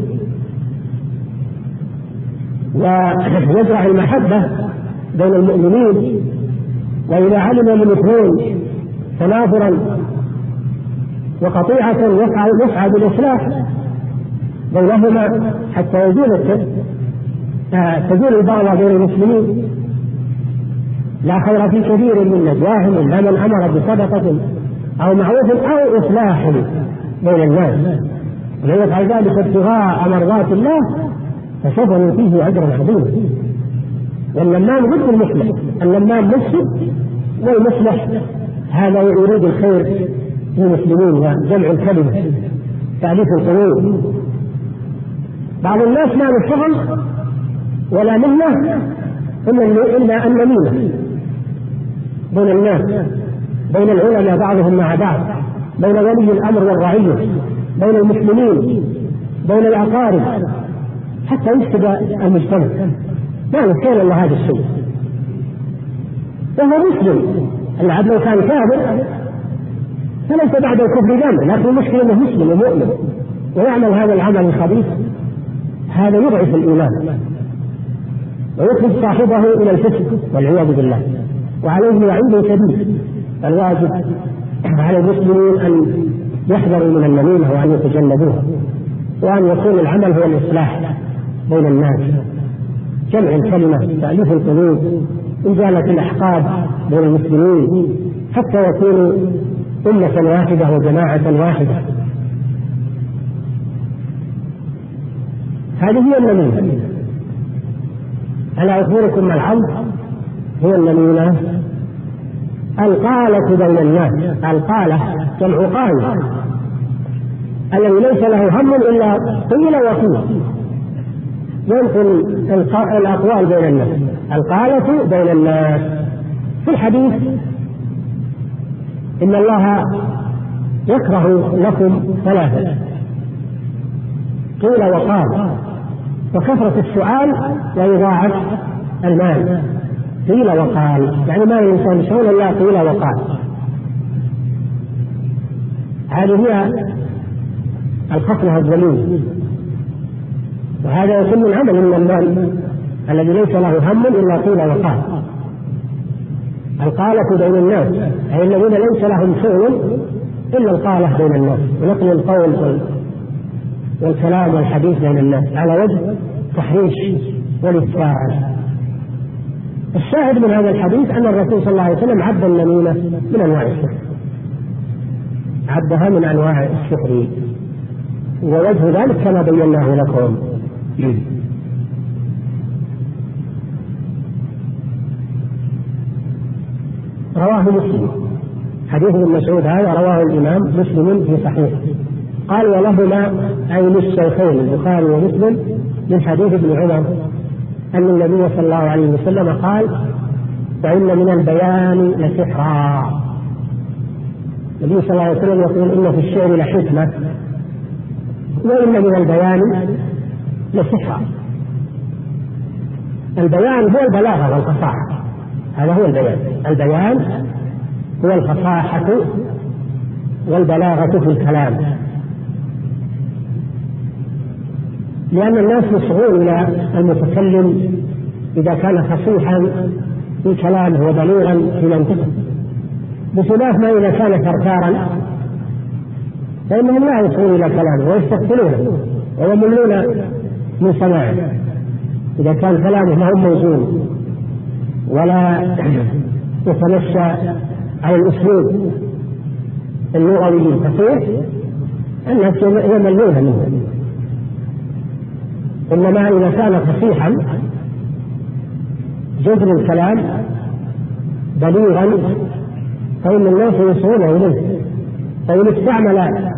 ويزرع المحبة بين المؤمنين، وإذا علم المسلمون تنافرا وقطيعة يسعى بالإصلاح بينهما حتى يزول تزول البغضة بين المسلمين. لا خير في كثير من نجواهم إلا من أمر بصدقة أو معروف أو إصلاح بين الناس، ومن يفعل ذلك ابتغاء مرضات الله فسوف يؤتيه أجرا عظيما. والنمام ضد المصلح، النمام مفسد، والمصلح هذا يريد الخير للمسلمين وجمع الكلمة تأليف القلوب. بعض الناس ما له شغل ولا منه إلا النميمة بين الناس، بين العلماء بعضهم مع بعض، بين ولي الأمر والرعية، بين المسلمين، بين الأقارب، حتى يفسد المجتمع. ما نتخيل الله هذا الشيء، وهو مسلم. العبد لو كان كافر فليس بعد الكفر ذنب، لكن المشكلة انه مسلم ومؤمن ويعمل هذا العمل الخبيث، هذا يضعف الإيمان ويخرج صاحبه إلى الفسق والعياذ بالله، وعليه وعيد شديد. الواجب على المسلمين أن يحذروا من النميمة وأن يتجنبوها، وأن يكون العمل هو الإصلاح بين الناس، جمع الكلمة، تأليف القلوب، إزالة الأحقاد بين المسلمين، حتى يكونوا أمة واحدة وجماعة واحدة. هذه هي النميمة. ألا أخبركم ما العمد هي النميمة؟ القالة بين الناس. القالة جمع قال، الذي ليس له هم إلا قيل وقيل، ينقل الأقوال بين الناس. القالة بين الناس. في الحديث إن الله يكره لكم ثلاثة، قيل وقال، وكثرة السؤال ويضاعف المال. قيل وقال يعني ما الإنسان شغل إلا قيل وقال. هذه هي الخصلة الذميمة، وهذا يكون من عمل النمام الذي ليس له هم إلا قيل وقال. القالة بين الناس أي الذين ليس لهم شغل إلا القالة بين الناس، ونقل القول والكلام والحديث بين الناس على وجه تحريش والإفساد. الشاهد من هذا الحديث أن الرسول صلى الله عليه وسلم عد النميمة من أنواع السحر، عدها من أنواع السحر، ووجه ذلك كما بيناه لكم. رواه مسلم، حديث ابن مسعود هذا رواه الإمام مسلم في صحيح. قال ولهما أي للشيخين البخاري ومسلم من حديث ابن عمر أن النبي صلى الله عليه وسلم قال فإن من البيان لسحرا. النبي صلى الله عليه وسلم يقول إن في الشعر لحكمة وإن من البيان لسحرا. البيان هو البلاغة والفصاحة، هذا هو البيان. البيان هو الفصاحة والبلاغة في الكلام، لأن الناس يصغون إلى المتكلم إذا كان فصيحا في كلامه وبليغا في منطقه، بخلاف ما إذا كان ثرثارا فإنهم لا يصغون إلى كلامه ويستقبلونه ويملون من سماعه إذا كان كلامه ما هو موزون. ولا يتمشى على الأسلوب اللغوي الفصيح الناس يملون منه، إنما إذا كان فصيحا جذر الكلام بليغا فإن الناس يوصلون إليه. فإن استعمل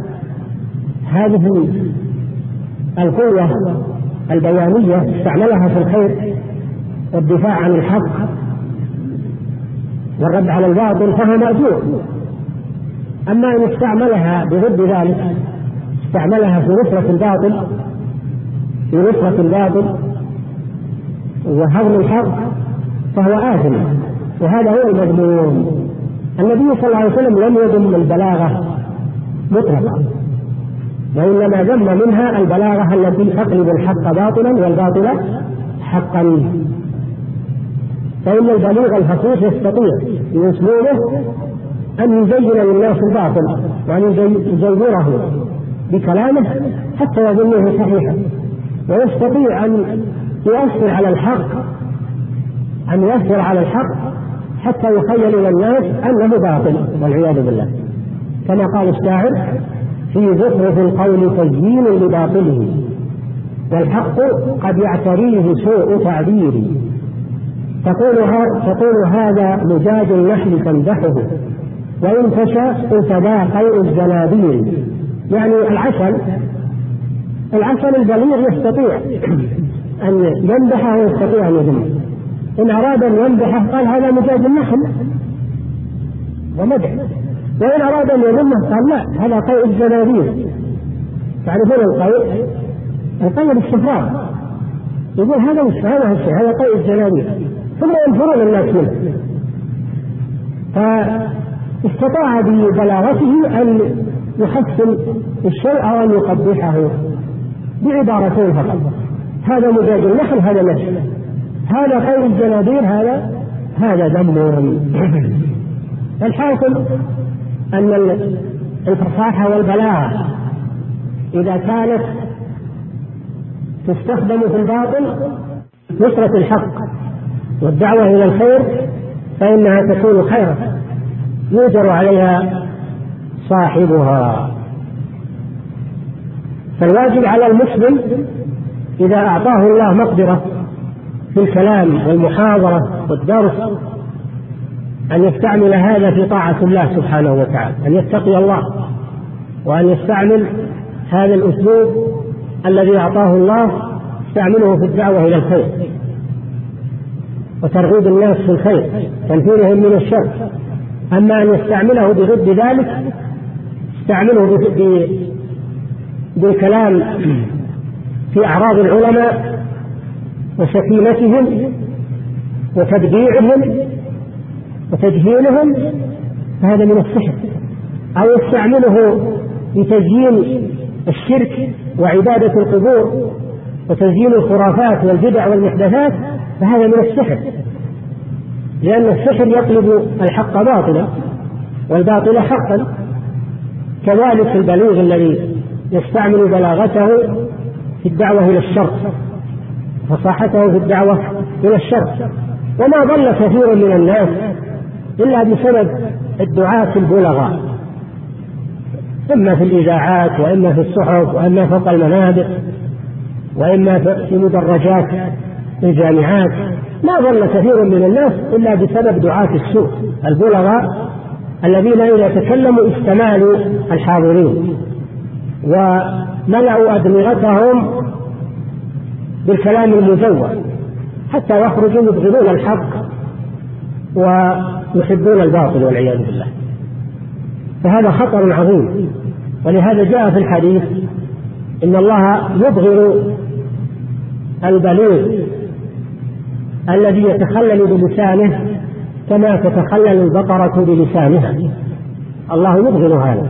هذه القوة البيانية استعملها في الخير والدفاع عن الحق والرد على الباطل فهو مأجور. أما إن استعملها بضد ذلك، استعملها في نصرة الباطل في نصرة الباطل وهضم الحق فهو آثم، وهذا هو المذموم. النبي صلى الله عليه وسلم لم يذم البلاغة مطلقا، وإنما ذم منها البلاغة التي تقلب الحق باطلا والباطل حقا. فإن البليغ الفصيح يستطيع بأسلوبه أن يزين للناس الباطل وأن يزوره بكلامه حتى يظنه صحيحا، ويستطيع أن يؤثر على الحق أن يؤثر على الحق حتى يخيل إلى الناس أنه باطل والعياذ بالله، كما قال الشاعر: في زخرف القول تزيين لباطله والحق قد يعتريه سوء تعبيري. تقول, تقول هذا مجاج النحل تمدحه وإن تشاء قلت ذا خير الزنابير. يعني العسل العسل البليغ يستطيع أن يمدحه ويستطيع أن يذمه. إن أراد أن يمدحه قال هذا مجاج النحل ومدح، وإن أراد أن يذمه قال لا هذا قيء الزنابير. تعرفون القيء؟ القيء بالشفرات، يقول هذا مش هذا الشيء، هذا قيء الزنابير، ثم ينفرون الناس منه. فاستطاع ببلاغته أن يحسن الشيء أو أن يقبحه بعبارتين فقط: هذا مجاج النحل، هذا نفس، هذا قيء الزنابير، هذا هذا ذم. الحاصل أن الفصاحة والبلاغة إذا كانت تستخدم في الباطل نصرة الحق والدعوة إلى الخير فإنها تكون خيرا يؤجر عليها صاحبها. فالواجب على المسلم إذا أعطاه الله مقدرة في الكلام والمحاضرة والدرس أن يستعمل هذا في طاعة الله سبحانه وتعالى، أن يتقي الله وأن يستعمل هذا الأسلوب الذي أعطاه الله يستعمله في الدعوة إلى الخير وترغيب الناس في الخير، تنفيرهم من الشر. أما أن يستعمله بضد ذلك، يستعمله بالكلام في أعراض العلماء وشتيمتهم وتبديعهم وتجهيلهم، فهذا من السحر. أو يستعمله لتزيين الشرك وعبادة القبور وتزيين الخرافات والبدع والمحدثات، فهذا من السحر، لأن السحر يقلب الحق باطلا والباطل حقا. كذلك البليغ الذي يستعمل بلاغته في الدعوة إلى الشر، فصاحته في الدعوة إلى الشر. وما ضل كثير من الناس إلا بسبب الدعاة البلغاء، إما في الإذاعات وإما في الصحف وإما فوق المنابر وإما في مدرجات الجامعات. ما ضل كثير من الناس إلا بسبب دعاة السوء البلغاء الذين إذا تكلموا استمالوا الحاضرين وملأوا أدمغتهم بالكلام المزور حتى يخرجوا يبغضون الحق ويحبون الباطل والعياذ بالله. فهذا خطر عظيم، ولهذا جاء في الحديث إن الله يبغض البليغ الذي يتخلل بلسانه كما تتخلل البقرة بلسانها. الله يبغض هذا،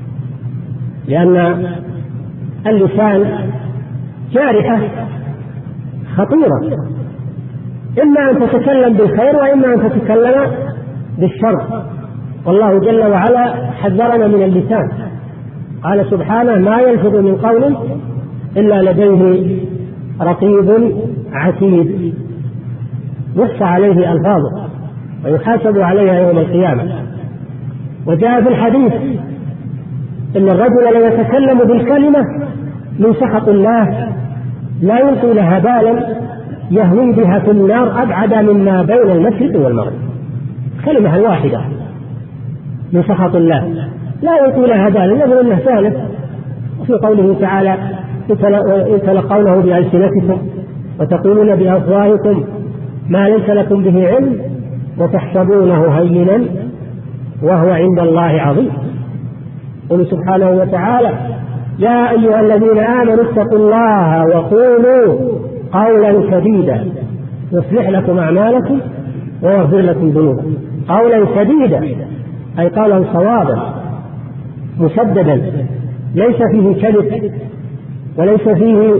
لأن اللسان جارحة خطيرة، إما أن تتكلم بالخير وإما أن تتكلم بالشر. والله جل وعلا حذرنا من اللسان، قال سبحانه: ما يلفظ من قول إلا لديه رقيب عتيد. يحصى عليه ألفاظه ويحاسب عليها يوم القيامة. وجاء في الحديث إن الرجل ليتكلم بالكلمة من سخط الله لا يلقي لها بالا يهوي بها في النار أبعد مما بين المشرق والمغرب. كلمة الواحدة من سخط الله لا يلقي لها بالا، يظن أنها سهلة. وفي قوله تعالى يتلقونه بألسنتكم وتقولون بأفواهكم ما ليس لكم به علم وتحسبونه هينا وهو عند الله عظيم. قل سبحانه وتعالى يا أيها الذين آمنوا اتقوا الله وقولوا قولا سديدا يصلح لكم أعمالكم ويغفر لكم ذنوبكم. قولا سديدا أي قولا صوابا مسددا ليس فيه كذب وليس فيه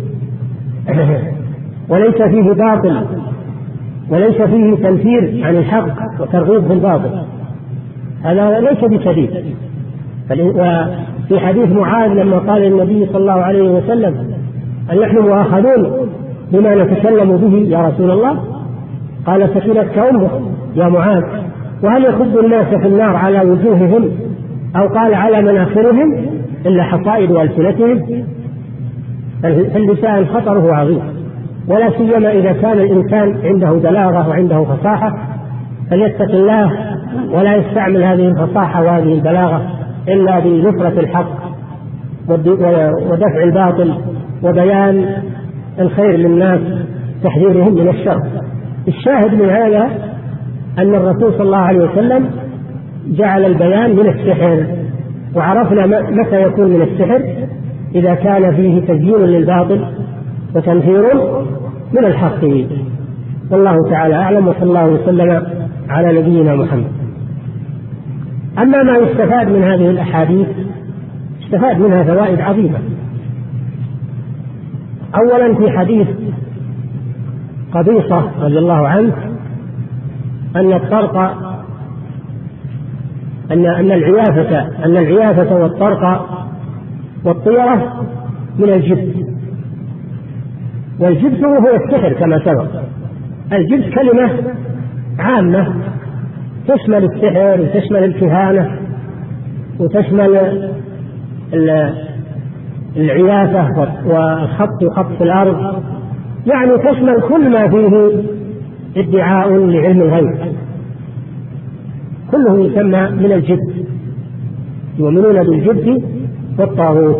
وليس فيه باطل وليس فيه تنفير عن الحق وترغيب في الباطل، هذا ليس بسديد. وفي حديث معاذ لما قال النبي صلى الله عليه وسلم أن نحن مؤاخذون بما نتكلم به يا رسول الله، قال سكنتك أمك يا معاذ، وهل يخض الناس في النار على وجوههم أو قال على مناخرهم إلا حصائد ألسنتهم؟ فاللسان خطره عظيم، ولا سيما إذا كان الإنسان عنده بلاغة وعنده فصاحة، فليتق الله ولا يستعمل هذه الفصاحة وهذه البلاغة إلا بنصرة الحق ودفع الباطل وبيان الخير للناس تحذيرهم من الشر. الشاهد من هذا أن الرسول صلى الله عليه وسلم جعل البيان من السحر، وعرفنا متى يكون من السحر إذا كان فيه تزيين للباطل وتنفير من الحق. والله تعالى أعلم، وصلى الله وسلم على نبينا محمد. أما ما يستفاد من هذه الأحاديث استفاد منها فوائد عظيمة. أولا في حديث قبيصة رضي الله عنه أن الطرق أن أن العيافة أن العيافة والطرق والطيرة من الجبت، والجبت هو السحر كما سبق. الجبت كلمة عامة تشمل السحر وتشمل الكهانة وتشمل العيافة والخط خط في الأرض، يعني تشمل كل ما فيه ادعاء لعلم الغيب، كله يسمى من الجبت. يؤمنون بالجبت والطاغوت.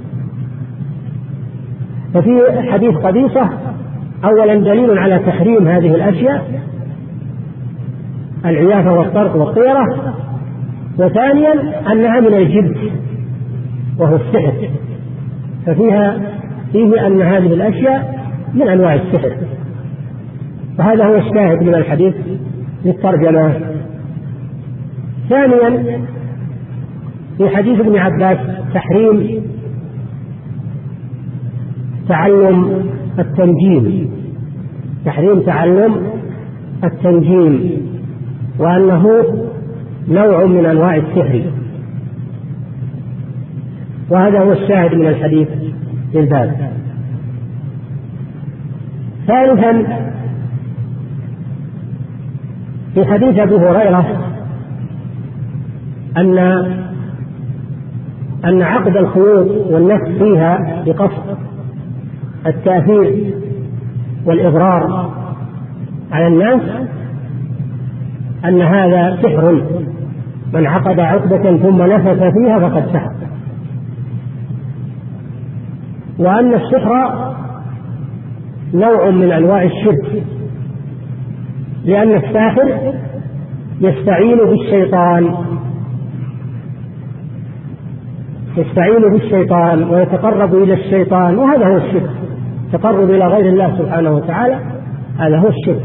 ففي حديث قبيصة أولا دليل على تحريم هذه الأشياء العيافة والطرق والطيرة، وثانيا أنها من الجبت وهو السحر، ففيها فيه أن هذه الأشياء من أنواع السحر. وهذا هو الشاهد من الحديث للترجمة. ثانيا في حديث ابن عباس تحريم تعلم التنجيم، تحريم تعلم التنجيم، وأنه نوع من أنواع السحر، وهذا هو الشاهد من الحديث للباب. ثالثا في حديث أبي هريرة أن أن عقد الخيوط والنفس فيها بقصد التأثير والإضرار على الناس أن هذا سحر، من عقد عقدة ثم نفث فيها فقد سحر، وأن السحر نوع من أنواع الشرك، لأن الساحر يستعين بالشيطان يستعين بالشيطان ويتقرب إلى الشيطان، وهذا هو الشرك. تقرب إلى غير الله سبحانه وتعالى هذا هو الشرك.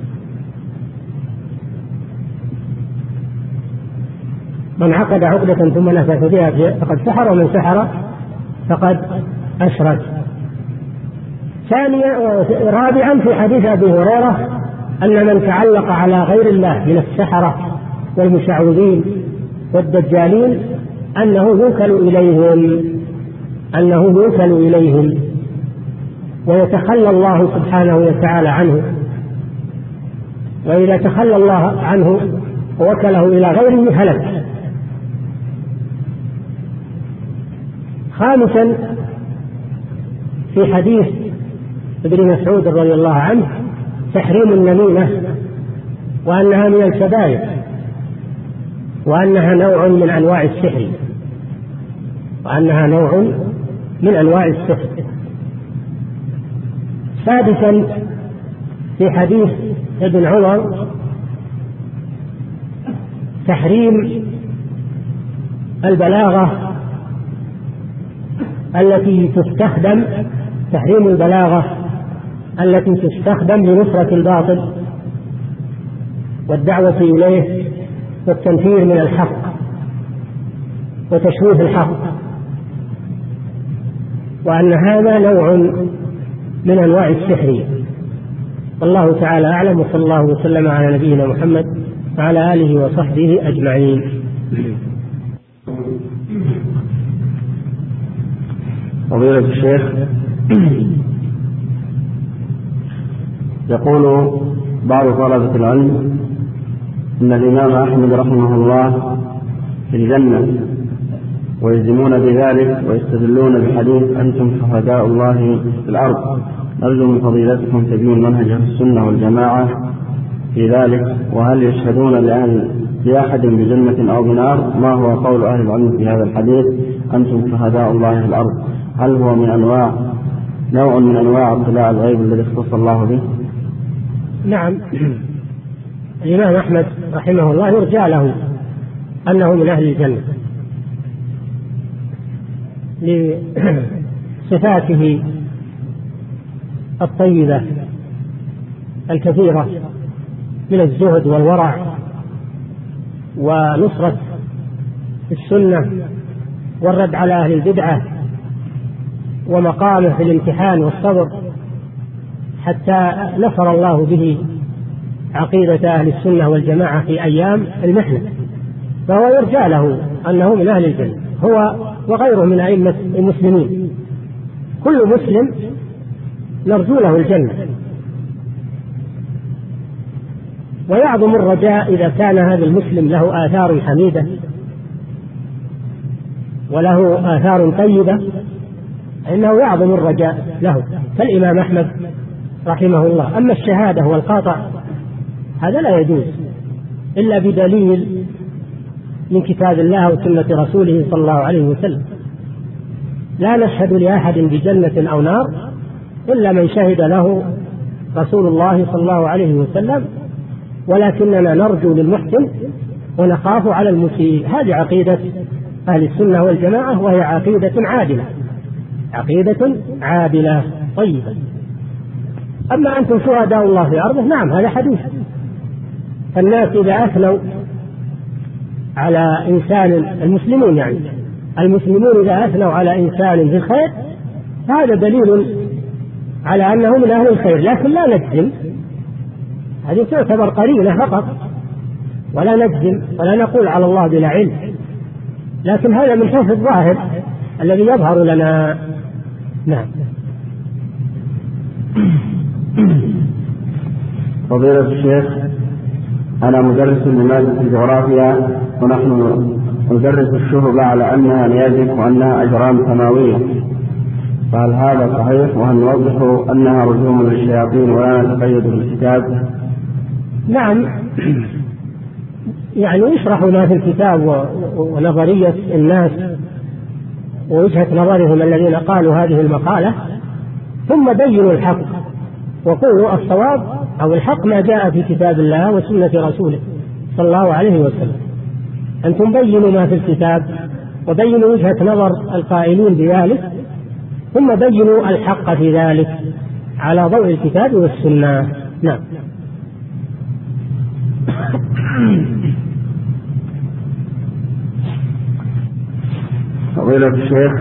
من عقد عقدة ثم نفث فيها فقد سحر، ومن سحر فقد أشرك. ثانيا رابعا في حديث أبي هريرة أن من تعلق على غير الله من السحرة والمشعوذين والدجالين أنه يوكل إليهم أنه يوكل إليهم ويتخلى الله سبحانه وتعالى عنه وإذا تخلى الله عنه ووكله إلى غيره هلك. خامسا في حديث ابن مسعود رضي الله عنه تحريم النميمة، وأنها من الكبائر، وأنها نوع من أنواع السحر وأنها نوع من أنواع السحر. سادسا في حديث ابن عمر تحريم البلاغة التي تستخدم تحريم البلاغة التي تستخدم لنصرة الباطل والدعوة إليه والتنفير من الحق وتشويه الحق، وأن هذا نوع من أنواع السحر. والله تعالى أعلم، وصلى الله وسلم على نبينا محمد وعلى آله وصحبه أجمعين. فضيلة الشيخ، يقول بعض طلبة العلم إن الإمام أحمد رحمه الله في الجنة، ويلزمون بذلك ويستدلون بحديث أنتم شهداء الله في الأرض. نرجو من فضيلتكم تبين منهج السنة والجماعة في ذلك، وهل يشهدون لأهل لأحد بجنة أو بنار؟ ما هو قول أهل العلم في هذا الحديث أنتم شهداء الله في الأرض؟ هل هو من أنواع نوع من أنواع اطلاع الغيب الذي اختص الله به؟ نعم، الإمام أحمد رحمه الله يرجى له أنه من أهل الجنة لصفاته الطيبة الكثيرة من الزهد والورع ونصرة السنة والرد على أهل البدعة ومقامه في الامتحان والصبر حتى نصر الله به عقيدة أهل السنة والجماعة في أيام المحنة، فهو يرجى له أنه من أهل الجنة، هو وغيره من أئمة المسلمين. كل مسلم نرجو له الجنة، ويعظم الرجاء إذا كان هذا المسلم له آثار حميدة وله آثار طيبة، إنه يعظم الرجاء له كالإمام أحمد رحمه الله. أما الشهادة والقاطع هذا لا يجوز إلا بدليل من كتاب الله وسنة رسوله صلى الله عليه وسلم. لا نشهد لأحد بجنة أو نار إلا من شهد له رسول الله صلى الله عليه وسلم، ولكننا نرجو للمحسن ونخاف على المسيء. هذه عقيدة أهل السنة والجماعة، وهي عقيدة عادلة عقيدة عادلة طيبة. أما أنتم شهداء الله في أرضه، نعم هذا حديث. الناس إذا أثنوا على إنسان، المسلمون يعني المسلمون إذا أثنوا على إنسان في الخير هذا دليل على أنه من أهل الخير، لكن لا نجزم، هذه تعتبر قرينة فقط، ولا نجزم ولا نقول على الله بلا علم، لكن هذا من حيث الظاهر الذي يظهر لنا. نعم. فضيلة الشيخ، أنا مدرس لمادة الجغرافيا، ونحن ندرس الشهب على أنها نيازك وأنها أجرام سماوية، فهل هذا صحيح؟ وهل نوضح أنها رجوم للشياطين ولا نتقيد بالكتاب؟ نعم، يعني يشرح ما في الكتاب ونظرية الناس ووجهة نظرهم الذين قالوا هذه المقالة، ثم بينوا الحق وقولوا الصواب أو الحق ما جاء في كتاب الله وسنة رسوله صلى الله عليه وسلم. أنتم بينوا ما في الكتاب وبينوا وجهة نظر القائلين بذلك، ثم بينوا الحق في ذلك على ضوء الكتاب والسنة. نعم. فضيلة الشيخ،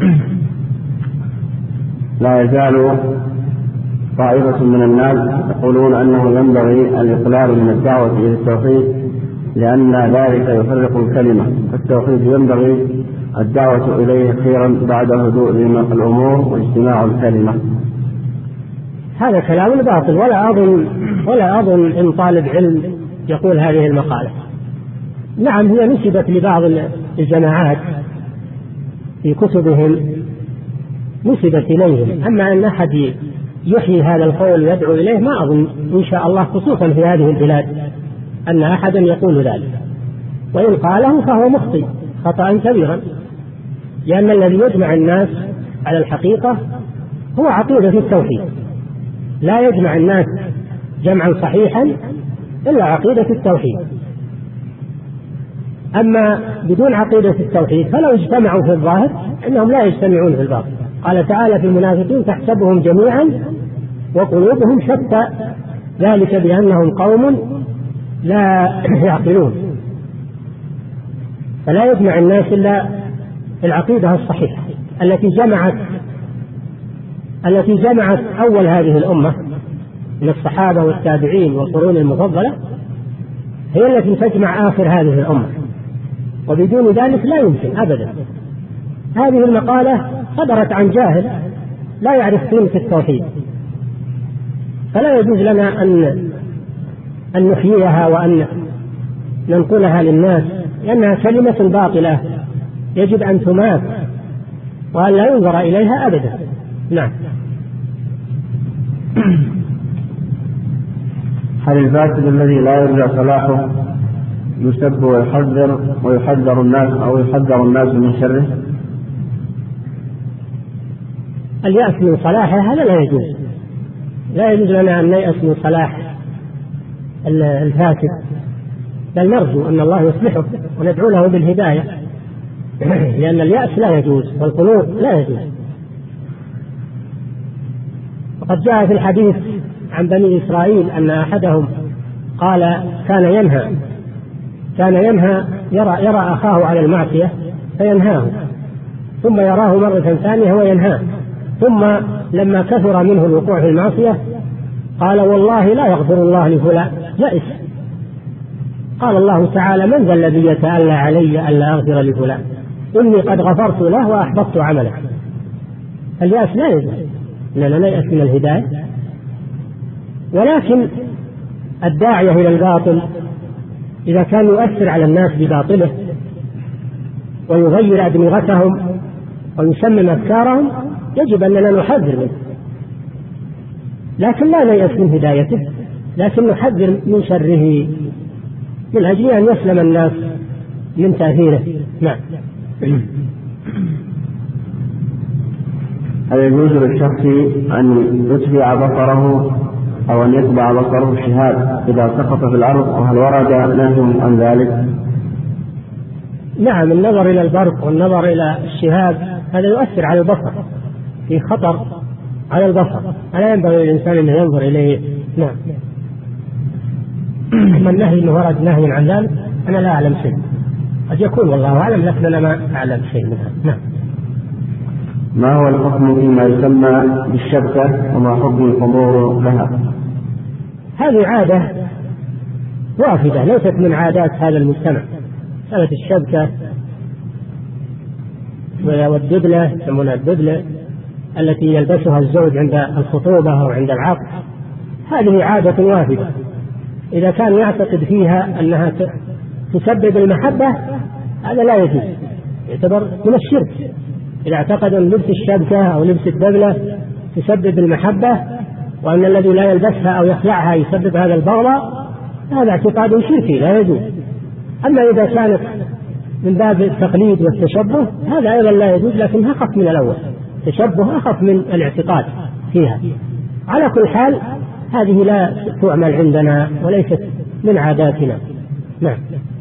لا يزال طائفة من الناس يقولون أنه ينبغي الإقلال من الدعوة إلى التوحيد لأن ذلك يفرق الكلمة، التوحيد ينبغي الدعوة إليه خيرا بعد هدوء الأمور واجتماع الكلمة. هذا كلام باطل، ولا أظن ولا أظن إن طالب علم يقول هذه المقالة. نعم هي نسبت لبعض الجماعات في كتبهم، نسبت إليهم، أما أن أحد يحيي هذا القول ويدعو إليه ما أظن إن شاء الله، خصوصا في هذه البلاد، أن أحدا يقول ذلك، وإن قاله فهو مخطئ خطأ كبيرا، لأن الذي يجمع الناس على الحقيقة هو عقيدة التوحيد، لا يجمع الناس جمعا صحيحا إلا عقيدة التوحيد. أما بدون عقيدة التوحيد فلو اجتمعوا في الظاهر إنهم لا يجتمعون في الباطن. قال تعالى في المنافقين تحسبهم جميعا وقلوبهم شتى ذلك بأنهم قوم لا يعقلون. فلا يجمع الناس إلا العقيدة الصحيحة التي جمعت التي جمعت أول هذه الأمة من الصحابة والتابعين والقرون المفضلة، هي التي تجمع آخر هذه الأمة، وبدون ذلك لا يمكن أبدا. هذه المقالة صدرت عن جاهل لا يعرف قيمة التوحيد، فلا يجوز لنا أن أن نحييها وأن ننقلها للناس، لأنها كلمة باطلة يجب أن تمات وأن لا ينظر إليها أبدا. نعم. هل الفاسد الذي لا يرجى صلاحه يسب ويحذر ويحذر الناس أو يحذر الناس من شره؟ اليأس من صلاحه هذا لا يجوز، لا يجوز لنا أن نيأس من صلاح الفاسد، بل نرجو أن الله يصلحه وندعو له بالهداية، لأن اليأس لا يجوز والقنوط لا يجوز. وقد جاء في الحديث عن بني إسرائيل أن أحدهم قال كان ينهى كان ينهى يرى, يرى أخاه على المعصية فينهاه، ثم يراه مرة ثانية وينهاه، ثم لما كثر منه الوقوع في المعصية قال والله لا يغفر الله لفلان، يئس. قال الله تعالى من ذا الذي يتألى علي ألا أغفر لفلان، إني قد غفرت له وأحبطت عمله. اليأس لا يجوز، إننا نيأس من الهداية. ولكن الداعية إلى الباطل إذا كان يؤثر على الناس بباطله ويغير أدمغتهم ويسمم أفكارهم يجب أننا نحذر منه، لكن لا نيأس من هدايته، لكن نحذر من شره من أجل أن يسلم الناس من تأثيره. نعم. هل يجوز للشخص أن يتبع بصره أو أن يتبع بصره الشهاب إذا سقط في الأرض، وهل ورد نهي عن ذلك؟ نعم، النظر إلى البرق والنظر إلى الشهاب هذا يؤثر على البصر، في خطر على البصر، ألا ينبغي للإنسان أن ينظر إليه. نعم. ما النهي أنه ورد نهي عن ذلك أنا لا أعلم شيء، قد يكون والله أعلم، لكن أنا ما أعلم شيء منها. نعم. ما هو الحكم فيما يسمى بالشبكة وما حكم الحضور لها؟ هذه عادة وافدة ليست من عادات هذا المجتمع. سنة الشبكة والدبلة يسمونها الدبلة التي يلبسها الزوج عند الخطوبة أو عند العقد، هذه عادة وافدة. إذا كان يعتقد فيها أنها تسبب المحبة هذا لا يجوز، يعتبر من الشرك. إذا اعتقد أن لبس الشبكة أو لبس الدبلة تسبب المحبة وأن الذي لا يلبسها أو يخلعها يسبب هذا البغضاء، هذا اعتقاد شركي لا يجوز. أما إذا كانت من باب التقليد والتشبه هذا أيضا لا يجوز، لكن أخف من الأول، تشبه أخف من الاعتقاد فيها. على كل حال هذه لا تعمل عندنا وليست من عاداتنا. نعم.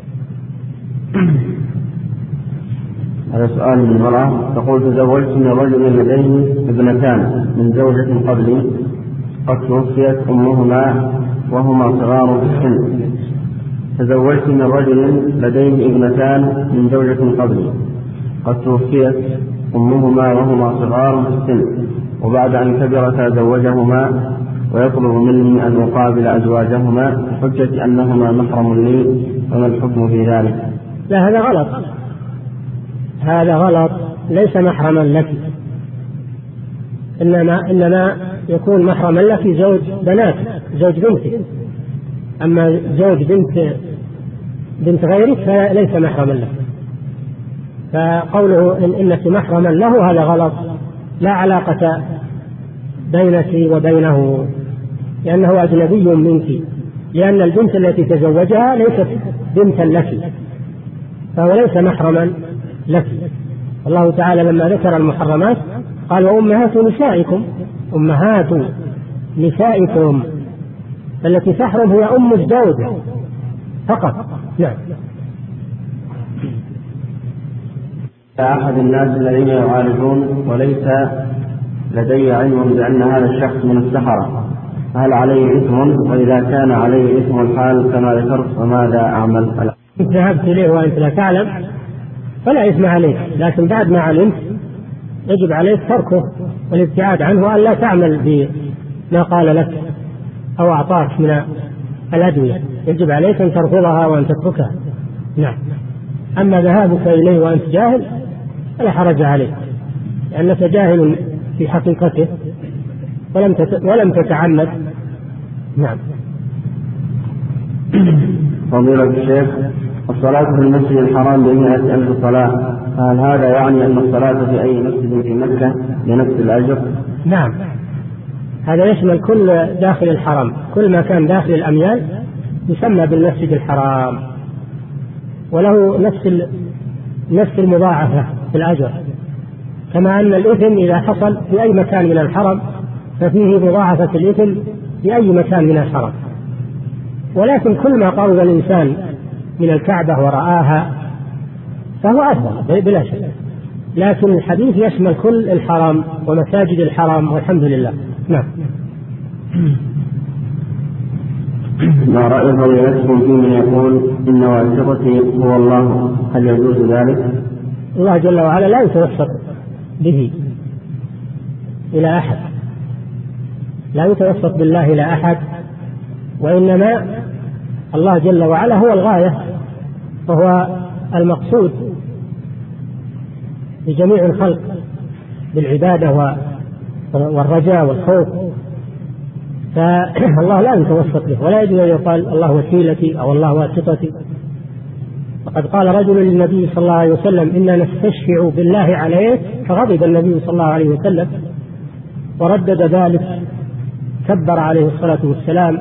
هذا سؤال من المرأة تقول تزوجت من رجل لديه ابنتان من زوجة قبلي قد توفيت أمهما وهما صغار في السن. تزوجت من رجل لديه ابنتان من زوجة قبلي قد توفيت أمهما وهما صغار في السن، وبعد أن كبرتا زوجهما ويطلب مني أن أقابل أزواجهما بحجة أنهما محرم لي، وما الحكم في ذلك؟ لا، هذا غلط، هذا غلط، ليس محرما لك، إنما إنما يكون محرما لك زوج بنات، زوج بنتك. أما زوج بنت بنت غيرك فليس محرما له. فقوله إن إنك محرما له هذا غلط، لا علاقة بينك وبينه، لأنه أجنبي منك، لأن البنت التي تزوجها ليست بنتا لك، فهو ليس محرما لك. الله تعالى لما ذكر المحرمات قال وأمهات نسائكم، أمهات نسائكم، التي تحرم هي أم الزوج فقط. نعم. أحد الناس الذين يعالجون وليس لدي علم بأن هذا الشخص من السحرة، هل عليه إثم؟ وإذا كان عليه إثم الحال كما ذكرت فماذا أعمل؟ إن ذهبت إليه وأنت لا تعلم فلا إثم عليك، لكن بعد ما علمت يجب عليك تركه والابتعاد عنه، وأن لا تعمل بما قال لك أو أعطاك من الأدوية، يجب عليك أن ترفضها وأن تتركها. نعم. أما ذهابك إليه وأنت جاهل فلا حرج عليك، لأنك جاهل في حقيقته ولم ولم تتعمد. نعم. فضيلة الشيخ، الصلاة في المسجد الحرام بمئة ألف صلاة، هل هذا يعني أن الصلاة في أي مسجد في مكة لنفس الأجر؟ نعم، هذا يشمل كل داخل الحرم، كل ما كان داخل الأميال يسمى بالمسجد الحرام، وله نفس نفس المضاعفة في الأجر، كما أن الإثم إذا حصل في أي مكان من الحرم ففيه مضاعفة الإثم في أي مكان من الحرم. ولكن كل ما قرب الإنسان من الكعبة ورآها فهو أفضل بلا شك، لكن الحديث يشمل كل الحرم ومساجد الحرم والحمد لله. نعم. ما رأي فضيلتكم في من يقول إن واسطتي هو الله، هل يجوز ذلك؟ الله جل وعلا لا يتوسط به إلى أحد، لا يتوسط بالله إلى أحد، وإنما الله جل وعلا هو الغاية وهو المقصود لجميع الخلق بالعبادة والرجاء والخوف، فالله لا يتوسط به، ولا يجوز أن يقال الله وسيلتي أو الله واسطتي. وقد قال رجل للنبي صلى الله عليه وسلم إنا نستشفع بالله عليك، فغضب النبي صلى الله عليه وسلم وردد ذلك، كبر عليه الصلاة والسلام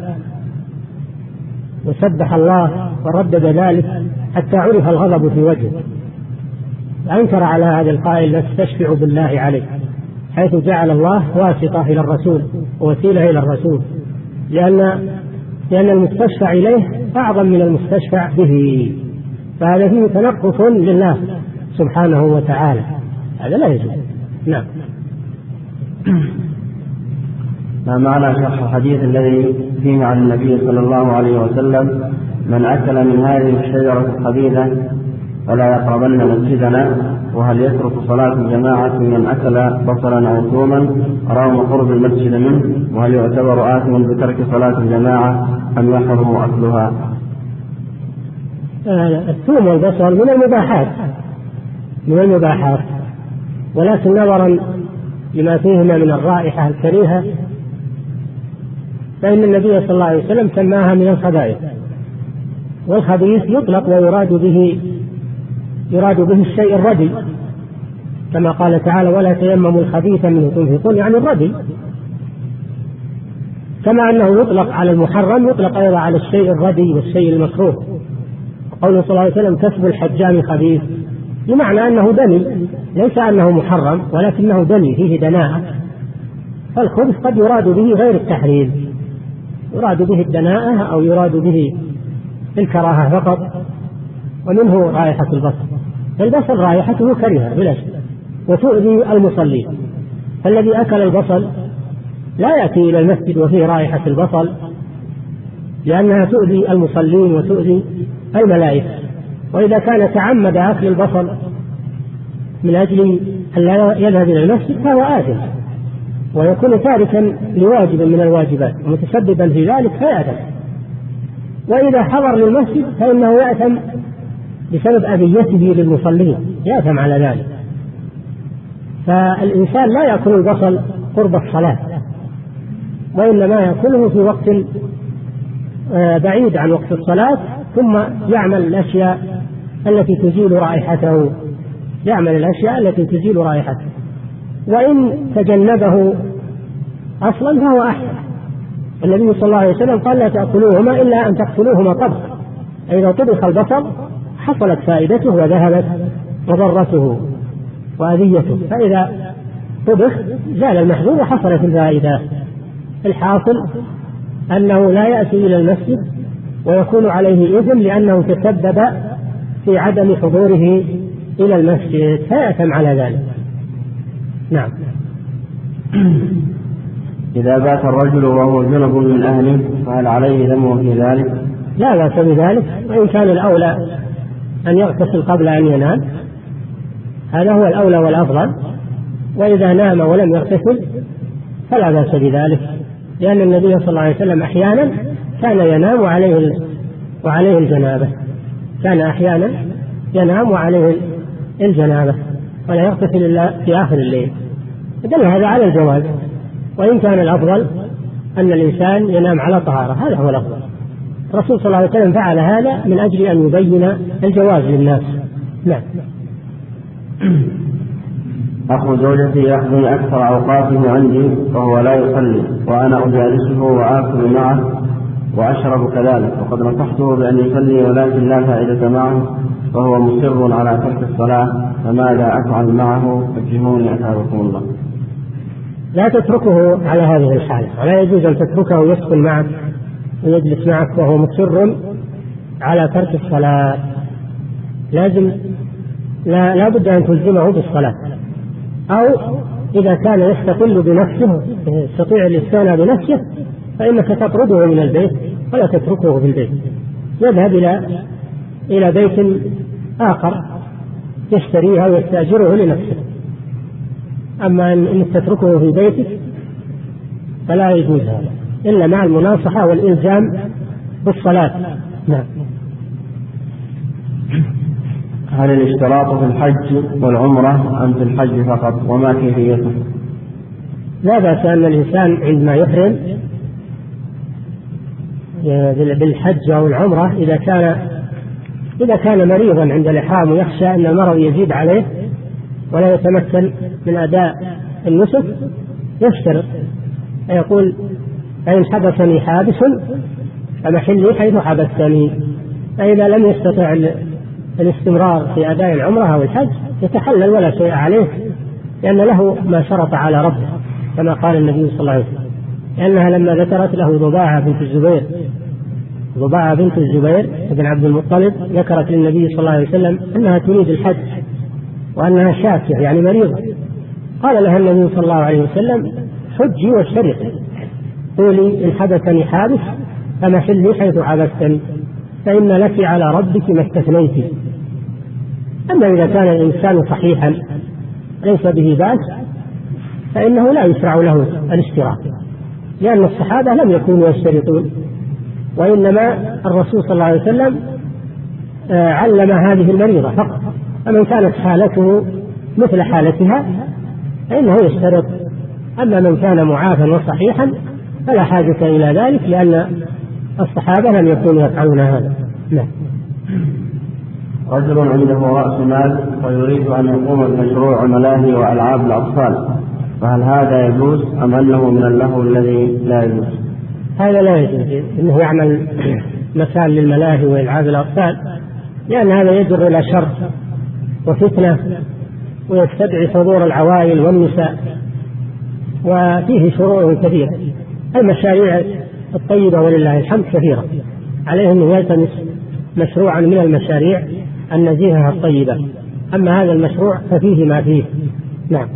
وسبح الله وردد ذلك حتى عرف الغضب في وجهه، أنكر على هذا القائل نستشفع بالله عليك، حيث جعل الله واسطة إلى الرسول ووسيلة إلى الرسول، لأن لأن المستشفع إليه أعظم من المستشفع به، فهذا فيه تنقص لله سبحانه وتعالى، هذا لا يجوز. نعم. ما معنى شرح الحديث الذي فيه عن النبي صلى الله عليه وسلم من أكل من هذه الشجرة الخبيثة فلا يقربن مسجدنا، وهل يترك صلاة الجماعة من أكل بصلا أو ثوما رغم قرب المسجد منه، وهل يعتبر آثما بترك صلاة الجماعة أم يحرم أكلها؟ الثوم والبصل من المباحات من المباحات ولكن نظرا لما فيهما من الرائحة الكريهة فإن النبي صلى الله عليه وسلم سماها من الخبائث، والخبيث يطلق ويراد به يراد به الشيء الردي، كما قال تعالى ولا تيمموا الخبيث منه تنفقون، يعني الردي، كما أنه يطلق على المحرم يطلق أيضا على الشيء الردي والشيء المكروه. قوله صلى الله عليه وسلم كسب الحجام خبيث، بمعنى أنه دني، ليس أنه محرم ولكنه دني فيه دناءة، فالخبث قد يراد به غير التحريم، يراد به الدناءة أو يراد به الكراهة فقط، ومنه رائحة البصل، البصل رائحته كريهة بلا شك وتؤذي المصلين، فالذي أكل البصل لا يأتي إلى المسجد وفيه رائحة البصل، لأنها تؤذي المصلين وتؤذي الملائكة. وإذا كان تعمد أكل البصل من أجل أن لا يذهب إلى المسجد فهو آثم، ويكون تاركا لواجب من الواجبات ومتسببا في ذلك فيأثم. وإذا حضر للمسجد فإنه يأثم بسبب أذيته للمصلين، يأثم على ذلك. فالإنسان لا يأكل البصل قرب الصلاة، وإنما يأكله في وقت بعيد عن وقت الصلاة ثم يعمل الأشياء التي تزيل رائحته يعمل الأشياء التي تزيل رائحته وإن تجنبه أصلا فهو أحسن. النبي صلى الله عليه وسلم قال لا تأكلوهما إلا أن تقتلوهما طبخ، إذا طبخ البصل حصلت فائدته وذهبت مضرته وأذيته، فإذا طبخ زال المحذور وحصلت الفائدة. الحاصل أنه لا يأتي إلى المسجد ويكون عليه إثم لأنه تسبب في عدم حضوره إلى المسجد فيأثم على ذلك. نعم. إذا بات الرجل وهو جنب من أهله فهل عليه ذنب في ذلك؟ لا بأس بذلك، وإن كان الأولى أن يغتسل قبل أن ينام هذا هو الأولى والأفضل، وإذا نام ولم يغتسل فلا بأس بذلك، لأن النبي صلى الله عليه وسلم أحيانا كان ينام وعليه وعليه الجنابة كان أحيانا ينام وعليه الجنابة ولا يغتسل إلا في آخر الليل، دل هذا على الجواز. وإن كان الأفضل أن الإنسان ينام على طهارة، هذا هو الأفضل. الرسول صلى الله عليه وسلم فعل هذا من أجل أن يبين الجواز للناس. نعم. أخو زوجتي يقضي أكثر أوقاته عندي وهو لا يصلي، وأنا أجالسه وآكل معه وأشرب كذلك، وقد نصحته بأن يصلي ولكن لا فائدة معه وهو مصر على ترك الصلاة، فماذا أفعل معه؟ وجهوني أثابكم الله. لا تتركه على هذه الحالة، ولا يجوز أن تتركه يسكن معك ويجلس معك وهو مصر على ترك الصلاة. لازم لا, لا بد أن تلزمه بالصلاة، أو إذا كان يستقل بنفسه يستطيع الاستغناء بنفسه فإنك تطرده من البيت ولا تتركه في البيت، يذهب إلى إلى بيت آخر يشتريه أو يستأجره لنفسه. أما أن تتركه في بيتك فلا يجوز هذا إلا مع المناصحة والإلزام بالصلاة. نعم. هل الاشتراط في الحج والعمرة أم في الحج فقط، وما كيفيته؟ لا بأس أن الإنسان عندما يحرم بالحج أو العمرة إذا كان إذا كان مريضا عند الإحرام ويخشى أن المرض يزيد عليه ولا يتمكن من أداء النسك يشترط، يقول فإن حبسني حابس فمحلي حيث حبستني. فإذا لم يستطع الاستمرار في أداء العمرة أو الحج يتحلل ولا شيء عليه، لأن له ما شرط على ربه كما قال النبي صلى الله عليه وسلم، لأنها لما ذكرت له ضباعة بنت الزبير ضباعة بنت الزبير بن عبد المطلب ذكرت للنبي صلى الله عليه وسلم أنها تريد الحج وأنها شاكية يعني مريضة، قال لها النبي صلى الله عليه وسلم حجي واشترطي، قولي إن حبسني حابس فمحلي حيث حبستني، فإن لك على ربك ما استثنيت. أما إذا كان الإنسان صحيحا ليس به بأس فإنه لا يشرع له الاشتراط، لأن الصحابة لم يكونوا يشترطون، وإنما الرسول صلى الله عليه وسلم علم هذه المريضة فقط، فمن كانت حالته مثل حالتها فإنه يشترط. أما من كان معافى وصحيحا فلا حاجة إلى ذلك، لأن الصحابة لم يكونوا يفعلون هذا. لا. رجل عنده رأس مال ويريد أن يقوم بمشروع ملاهي وألعاب الأطفال، فهل هذا يجوز أم أنه من اللهو الذي لا يجوز؟ هذا لا يجوز إنه يعمل مكان للملاهي وألعاب الأطفال، لأن هذا يجر إلى شر وفتنة ويستدعي حضور العوائل والنساء، وفيه شرور كثيرة. المشاريع الطيبة ولله الحمد كثيرة، عليه أن يلتمس مشروعا من المشاريع النزيهة الطيبة، أما هذا المشروع ففيه ما فيه. نعم.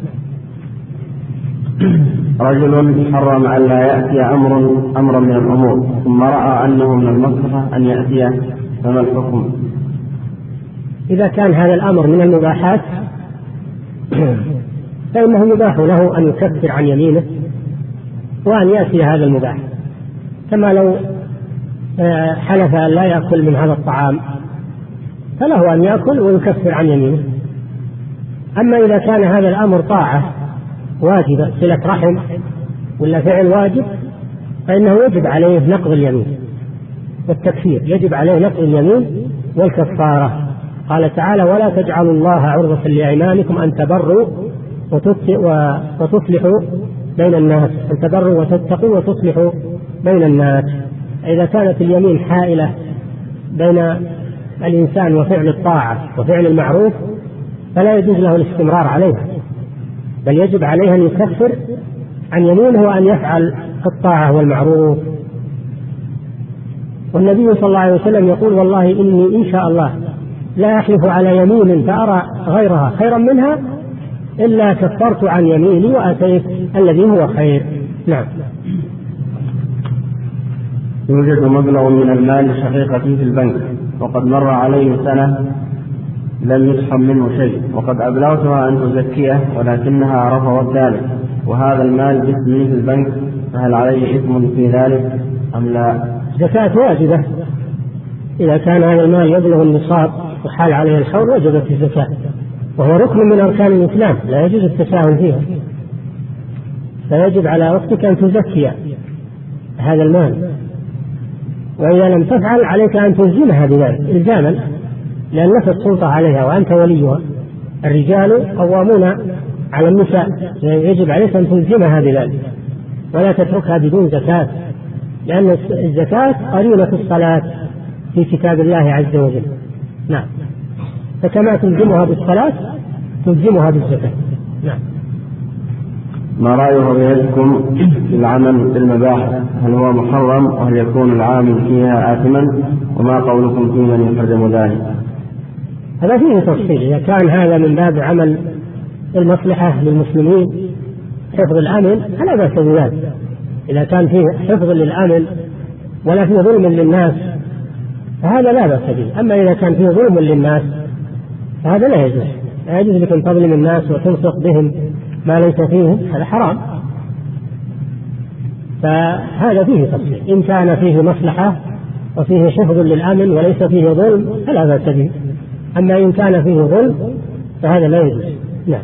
رجل حرم أن لا يأتي أمر أمرا من الأمور ثم رأى أنه من المصلحة أن يأتيه، فما الحكم؟ إذا كان هذا الأمر من المباحات فإنه يباح له أن يكفر عن يمينه وأن يأتي هذا المباح، كما لو حلف أن لا يأكل من هذا الطعام فله أن يأكل ويكفر عن يمينه. أما إذا كان هذا الأمر طاعة واجبة صلة رحم ولا فعل واجب فإنه يجب عليه نقض اليمين، والتكفير، يجب عليه نقض اليمين والكفارة. قال تعالى: ولا تجعلوا الله عرضة لأيمانكم أن تبروا وتصلحوا بين الناس، أن تبروا وتتقوا وتصلحوا بين الناس. إذا كانت اليمين حائلة بين الإنسان وفعل الطاعة وفعل المعروف فلا يجوز له الاستمرار عليها، بل يجب عليه أن يكفر عن يمينه وأن يفعل الطاعة والمعروف. والنبي صلى الله عليه وسلم يقول: والله إني إن شاء الله لا أحلف على يمين فأرى غيرها خيرا منها إلا كفرت عن يميني وأتيت الذي هو خير. نعم. يوجد مبلغ من المال شقيقتي في البنك، وقد مر عليه سنة لم يسحب منه شيء، وقد أبلغتها أن تزكيه ولكنها رفضت ذلك، وهذا المال باسمي في البنك، فهل عليه إثم في ذلك أم لا؟ زكاة واجبة، إذا كان هذا المال يبلغ النصاب وحال عليه الحول وجبت الزكاة، وهو ركن من أركان الإسلام لا يجوز التساهل فيها، فيجب على أختك أن تزكي هذا المال، وإذا لم تفعل عليك أن تلزمها بذلك إلزاما، لأن لك السلطة عليها وأنت وليها. الرجال قوامون على النساء، يجب عليك أن تلزمها بذلك ولا تتركها بدون زكاة، لأن الزكاة قرينة الصلاة في كتاب الله عز وجل. نعم. فكما تلزمها بالصلاة تلزمها بالزكاة. نعم. ما رأيه بيدكم في العمل بالمباحث؟ هل هو محرم وهل يكون العامل فيها آثما؟ وما قولكم في من يحرم ذلك؟ هذا فيه تفصيل. إذا كان هذا من باب عمل المصلحة للمسلمين حفظ الأمن فلا بأس بذلك، إذا كان فيه حفظ للأمن ولا فيه ظلم للناس فهذا لا بأس به. أما إذا كان فيه ظلم للناس فهذا لا يجوز، لا يجوز لك أن تظلم الناس وتلصق بهم ما ليس فيهم، هذا حرام. فهذا فيه تفصيل، إن كان فيه مصلحة وفيه حفظ للأمن وليس فيه ظلم فلا بأس به، أما إن كان فيه ظلم فهذا لا يجوز. نعم.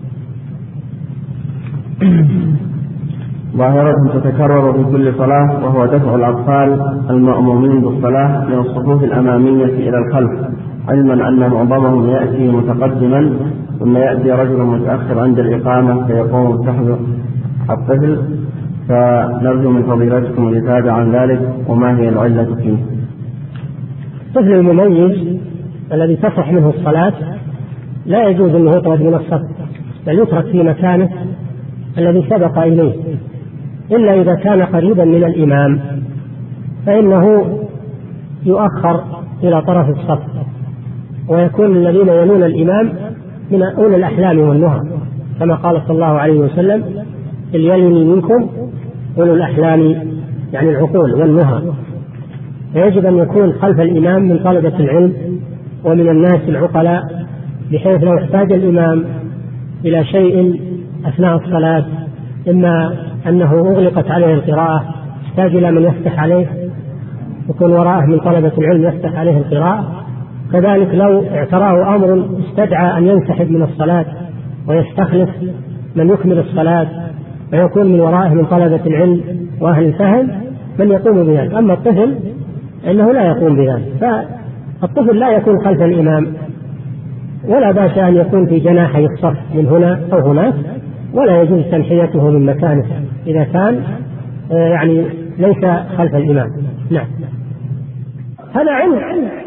ظاهرة تتكرر في كل صلاة، وهو دفع الأطفال المأمومين بالصلاة من الصفوف الأمامية إلى الخلف، علما أن معظمهم يأتي متقدما ثم يأتي رجل متأخر عند الإقامة فيقوم بسحب الطفل، فنرجو من فضيلتكم الإفادة عن ذلك وما هي العلة فيه. الطفل المميز الذي تصح منه الصلاة لا يجوز أنه يطرد من الصف، بل يترك في مكانه الذي سبق إليه، إلا إذا كان قريبا من الإمام فإنه يؤخر إلى طرف الصف، ويكون الذين يلون الإمام من أولي الأحلام والنهى، كما قال صلى الله عليه وسلم: ليلني منكم أولو الأحلام، يعني العقول والنهى. فيجب أن يكون خلف الإمام من طلبة العلم ومن الناس العقلاء، بحيث لو احتاج الإمام إلى شيء أثناء الصلاة، إما أنه أغلقت عليه القراءة احتاج إلى من يفتح عليه، يكون وراءه من طلبة العلم يفتح عليه القراءة. كذلك لو اعتراه أمر استدعى أن ينسحب من الصلاة ويستخلف من يكمل الصلاة، ويكون من ورائه من طلبة العلم وأهل الفهم من يقوم بذلك. أما الطفل إنه لا يقوم بذلك، فالطفل لا يكون خلف الإمام، ولا بأس أن يكون في جناحي الصف من هنا أو هناك، ولا يجوز تنحيته من مكانه إذا كان يعني ليس خلف الإمام. نعم. هذا علم.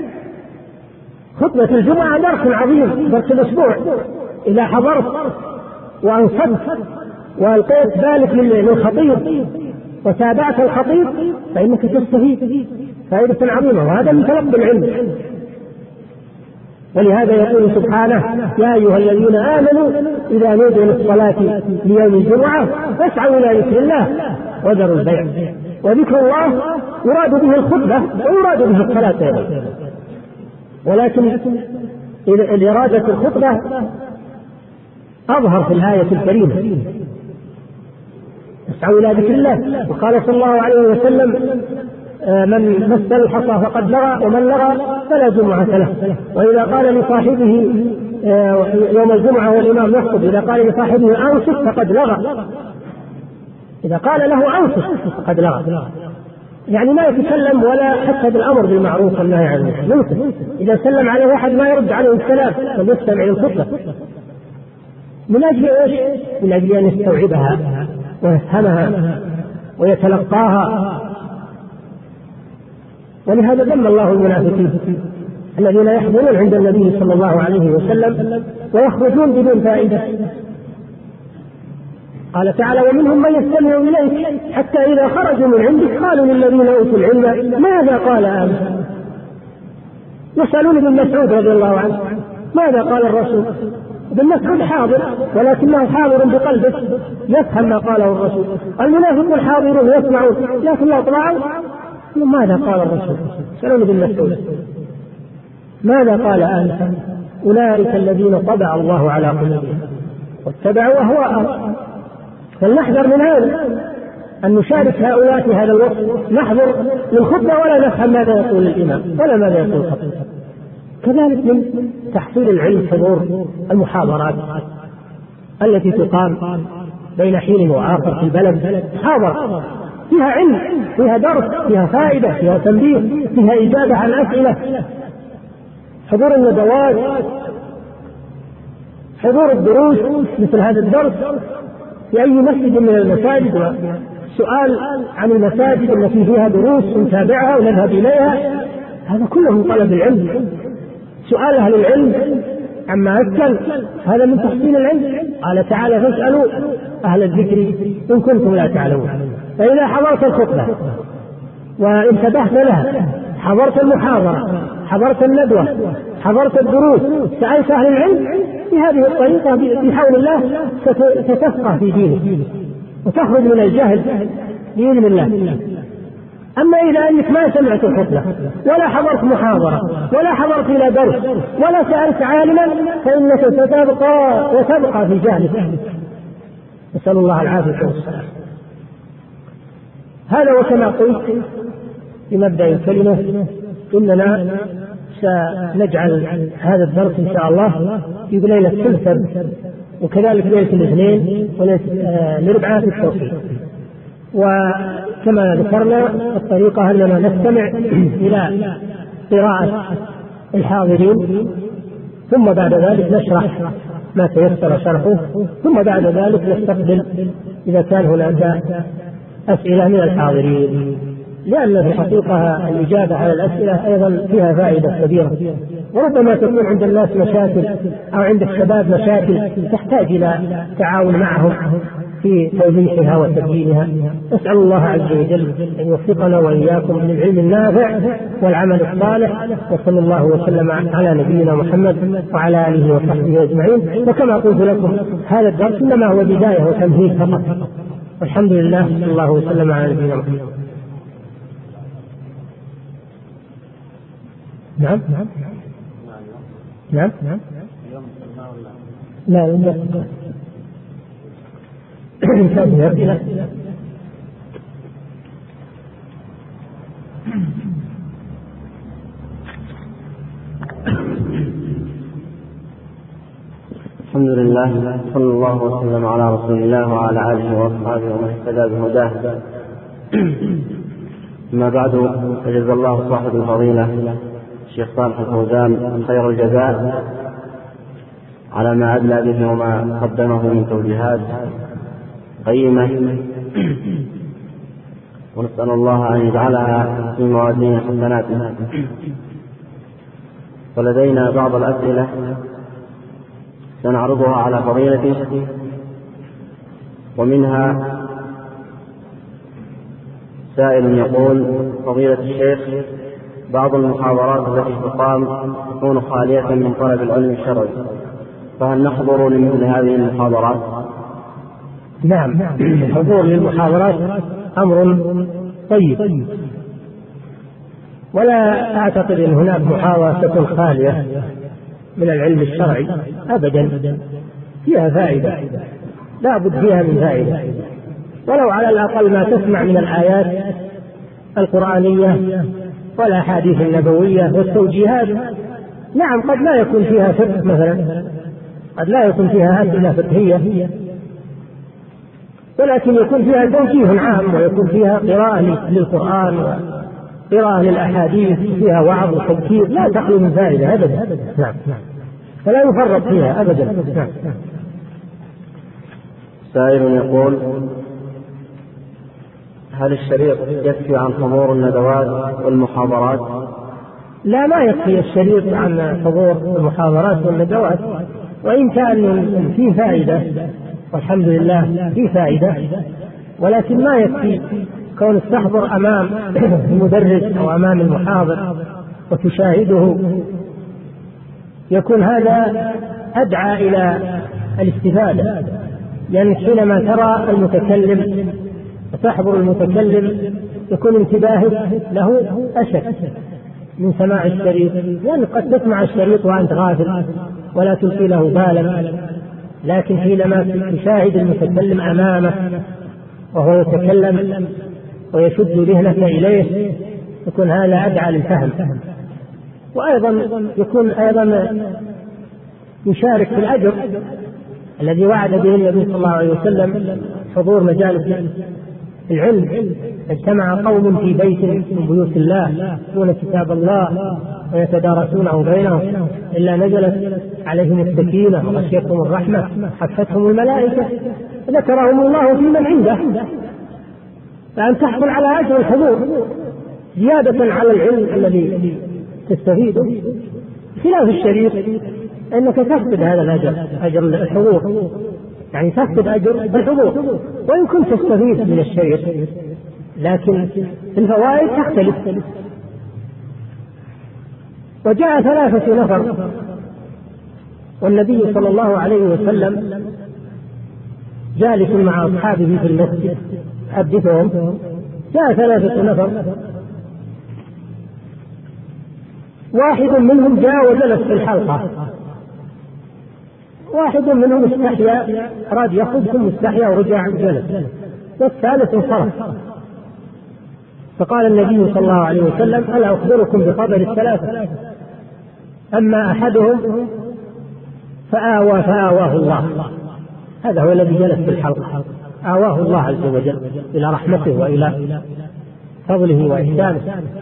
خطبة الجمعة درس عظيم، درس الأسبوع. إذا حضرت وأنصت وألقيت بالك للخطيب وتابعت الخطيب فإنك تستفيد فائدة عظيمة، وهذا من تلقي العلم. ولهذا يقول سبحانه: يا أيها الذين آمنوا إذا نودي للصلاة ليوم الجمعة فاسعوا إلى ذكر الله وذروا البيع. وذكر الله يراد به الخطبة ويراد به الصلاة أيضا، ولكن إرادة الخطبة أظهر في الآية الكريمة: اسعوا إلى ذكر الله. وقال صلى الله عليه وسلم: من مس الحصى فقد لغى ومن لغى فلا جمعة له. وإذا قال لصاحبه يوم الجمعة والإمام يخطب، إذا قال لصاحبه أنصت فقد لغى، إذا قال له أنصت فقد لغى. يعني ما يتكلم ولا حتى بالأمر بالمعروف والنهي عن المنكر. إذا سلم عليه واحد ما يرد عليه السلام بل يستمع للخطبة. من أجل إيش؟ من أجل أن يستوعبها ويفهمها ويتلقاها. ولهذا ذم الله المنافقين الذين يحضرون عند النبي صلى الله عليه وسلم ويخرجون بدون فائدة. قال تعالى: ومنهم من يستمع إليك حتى إذا خرجوا من عندك قالوا للذين أوتوا العلم ماذا قال آنفا. يسألون ابن مسعود رضي الله عنه ماذا قال الرسول. ابن مسعود حاضر ولكنه حاضر بقلبه يفهم ما قاله الرسول. المنافقون حاضرون يسمعون لكن لا يطلعوا ماذا قال الرسول. يسألون ابن مسعود ماذا قال آنفا. أولئك الذين طبع الله على قلوبهم واتبعوا أهواءهم. فلنحذر من هذا أن نشارك هؤلاء في هذا الوقت، نحضر للخطبة ولا نفهم ماذا يقول الإمام ولا ماذا يقول الخطيب. كذلك من تحصيل العلم حضور المحاضرات التي تقام بين حين وآخر في البلد، محاضرة فيها علم، فيها درس، فيها فائدة، فيها تنبيه، فيها إجابة عن أسئلة. حضور الندوات، حضور الدروس مثل هذا الدرس في أي مسجد من المساجد، وسؤال عن المساجد التي فيها دروس نتابعها ونذهب إليها. هذا كله من طلب العلم. سؤال أهل العلم عما أسكن هذا من تحسين العلم. قال تعالى: فاسألوا أهل الذكر إن كنتم لا تعلمون. فإذا حضرت الخطبة وانتبهت لها، حضرت المحاضرة، حضرت الندوة، حضرت الدروس، سألت أهل العلم، بهذه الطريقة بحول الله ستفقه في دينك وتخرج من الجهل بإذن الله. أما إذا أنك ما سمعت الخطبة ولا حضرت محاضرة ولا حضرت إلى درس ولا سألت عالما فإنك ستبقى وتبقى في جهلك. نسأل الله العافية والسلام. هذا وكما قلت في مبدأ الكلمة إننا سنجعل هذا الدرس إن شاء الله في ليلة السبت وكذلك ليلة الاثنين وليلة الأربعاء في التوقيت. وكما ذكرنا الطريقة أننا نستمع إلى قراءة الحاضرين ثم بعد ذلك نشرح ما تيسر شرحه، ثم بعد ذلك نستقبل إذا كان هناك أسئلة من الحاضرين، لأن في الحقيقة الإجابة على الأسئلة أيضا فيها فائدة كبيرة. وربما تكون عند الناس مشاكل أو عند الشباب مشاكل تحتاج إلى تعاون معهم في توضيحها وتبيينها. نسأل الله عز وجل أن يوفقنا وإياكم للعلم النافع والعمل الصالح، وصلى الله وسلم على نبينا محمد وعلى آله وصحبه أجمعين. وكما قلت لكم هذا الدرس إنما هو بداية وتمهيد فقط، والحمد لله صلى الله وسلم على نبينا محمد. نعم نعم نعم نعم لا لا الحمد لله، صلى الله وسلم على رسول الله وعلى آله وأصحابه ومن اهتدى بهداه. أما بعد، فجزا الله صاحب الفضيلة الشيخ صالح الفوزان خير الجزاء على ما أدلى به وما قدمه من توجيهات قيمة، ونسأل الله أن يجعلها في موازين حسناتنا. ولدينا بعض الأسئلة سنعرضها على فضيلته، ومنها سائل يقول: فضيلة الشيخ، بعض المحاضرات التي تقام تكون خالية من طلب العلم الشرعي، فهل نحضر لمثل هذه المحاضرات؟ نعم، الحضور للمحاضرات أمر طيب، ولا أعتقد أن هناك محاضرة تكون خالية من العلم الشرعي أبدا، فيها فائدة لا بد فيها من فائدة، ولو على الأقل ما تسمع من الآيات القرآنية والأحاديث النبوية والتوجيهات. نعم، قد لا يكون فيها فقه مثلا، قد لا يكون فيها أسئلة فقهية، ولكن يكون فيها توجيه عام، ويكون فيها قراءة للقرآن وقراءة للأحاديث، فيها وعظ وتذكير لا تخلو من فائدة أبدا. نعم، فلا يفرط فيها أبدا. نعم. سائل يقول: هل الشريط يكفي عن حضور الندوات والمحاضرات؟ لا، ما يكفي الشريط عن حضور المحاضرات والندوات، وإن كان فيه فائدة والحمد لله فيه فائدة، ولكن ما يكفي كون تحضر أمام المدرس أو أمام المحاضر وتشاهده، يكون هذا أدعى إلى الاستفادة، لأن حينما ترى المتكلم وتحضر المتكلم يكون انتباهك له أشد من سماع الشريط، لأن قد تسمع الشريط وأنت غافل ولا تلقي له بالا، لكن حينما تشاهد المتكلم أمامك وهو يتكلم ويشد ذهنك إليه يكون هذا أدعى للفهم، وأيضا يكون أيضا يشارك في الأجر الذي وعد به النبي صلى الله عليه وسلم، حضور مجالس العلم. اجتمع قوم في بيت من بيوت الله يتلون كتاب الله ويتدارسونه بينهم إلا نزلت عليهم السكينة وغشيتهم الرحمة حفتهم الملائكة ذكرهم الله في من عنده. فأن تحصل على أجر الحضور زيادة على العلم الذي تستفيده، خلاف الشريط أنك تفقد هذا الأجر، أجر الحضور، يعني تفقد أجر الحضور وإن كنت تستفيد من الشريط، لكن الفوائد تختلف. وجاء ثلاثة نفر والنبي صلى الله عليه وسلم جالس مع أصحابه في المسجد حدثهم، جاء ثلاثة نفر، واحد منهم جاء وجلس في الحلقة، واحد منهم استحيا أراد يخرج ثم استحيا ورجع جلس، والثالث انصرف. فقال النبي صلى الله عليه وسلم: ألا أخبركم بخبر الثلاثة؟ أما أحدهم فآوى فآواه الله، هذا هو الذي جلس في الحلقة، آواه الله عز وجل إلى رحمته وإلى فضله وإحسانه.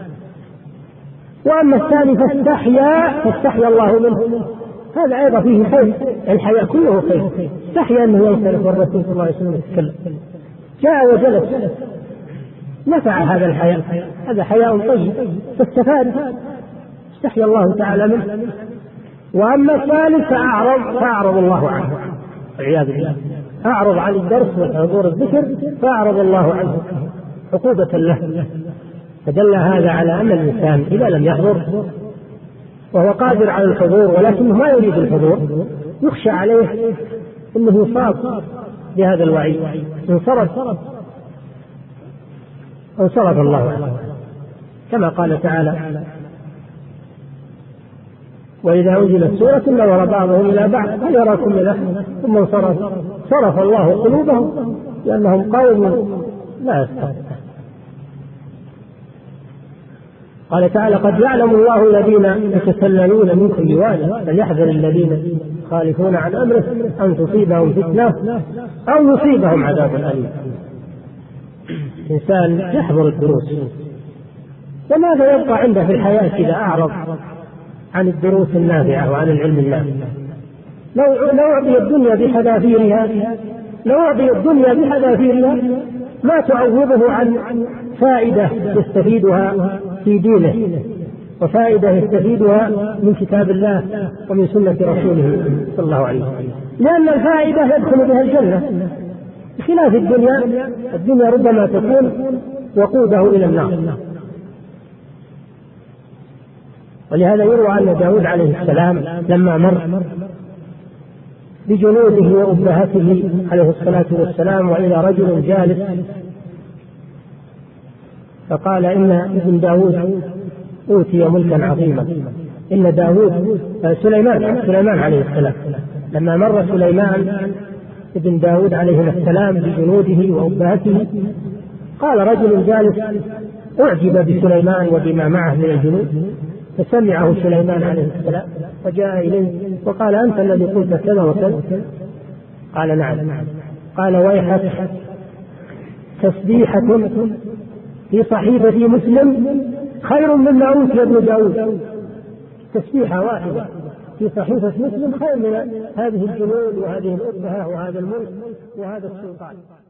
وأما الثاني فاستحيا فاستحيا الله منه، هذا أيضا فيه خير، الحياء كله خير، استحيا أنه ينصرف والرسول صلى الله عليه وسلم يتكلم، جاء وجلس، نفع هذا الحياء، هذا حياء طيب فاستفاد، استحيا الله تعالى منه. وأما الثالث فأعرض فأعرض الله عنه والعياذ بالله، أعرض عن الدرس وحضور الذكر فأعرض الله عنه عقوبة له. فدل هذا على أن الإنسان إذا لم يحضر وهو قادر على الحضور ولكنه ما يريد الحضور، يخشى عليه أنه يصاب بهذا الوعيد، انصرف انصرف الله عنه، كما قال تعالى: وإذا أنزلت سورة نظر بعضهم إلى بعض هل يراكم من أحد ثم انصرف صرف الله قلوبهم لأنهم قوم لا يفقهون. قال تعالى: قد يعلم الله الذين يتسللون منكم لواذا فليحذر الذين يخالفون عن أمره أن تصيبهم فتنة أو يصيبهم عذاب أليم. إنسان يحضر الدروس، وماذا يبقى عنده في الحياة إذا أعرض عن الدروس النافعة وعن العلم النافع؟ لو لو أعطي الدنيا بحذافيرها لو أعطي الدنيا بحذافيرها ما تعوضه عن فائدة يستفيدها في دينه، وفائدة يستفيدها من كتاب الله ومن سنة رسوله صلى الله عليه وسلم، لأن الفائدة يدخل بها الجنة، بخلاف الدنيا. الدنيا ربما تكون وقوده إلى النار. ولهذا يروى أن داود عليه السلام لما مر بجنوده وأبهته عليه الصلاة والسلام وإلى رجل جالس فقال: إن ابن داود أوتي ملكا عظيما. إن داود سليمان سليمان عليه السلام لما مر سليمان ابن داود عليه السلام بجنوده وأبهته قال رجل جالس أعجب بسليمان وبما معه من الجنود، فسمعه سليمان عليه السلام وجاء إليه وقال: أنت الذي قلت كذا وكذا؟ قال: نعم. قال: ويحك تسبيحة في صحيفة مسلم خير مما أوتي ابن داود. تسبيحة واحدة في صحيفة مسلم خير من هذه الجنود وهذه الأبهة وهذا الملك وهذا السلطان.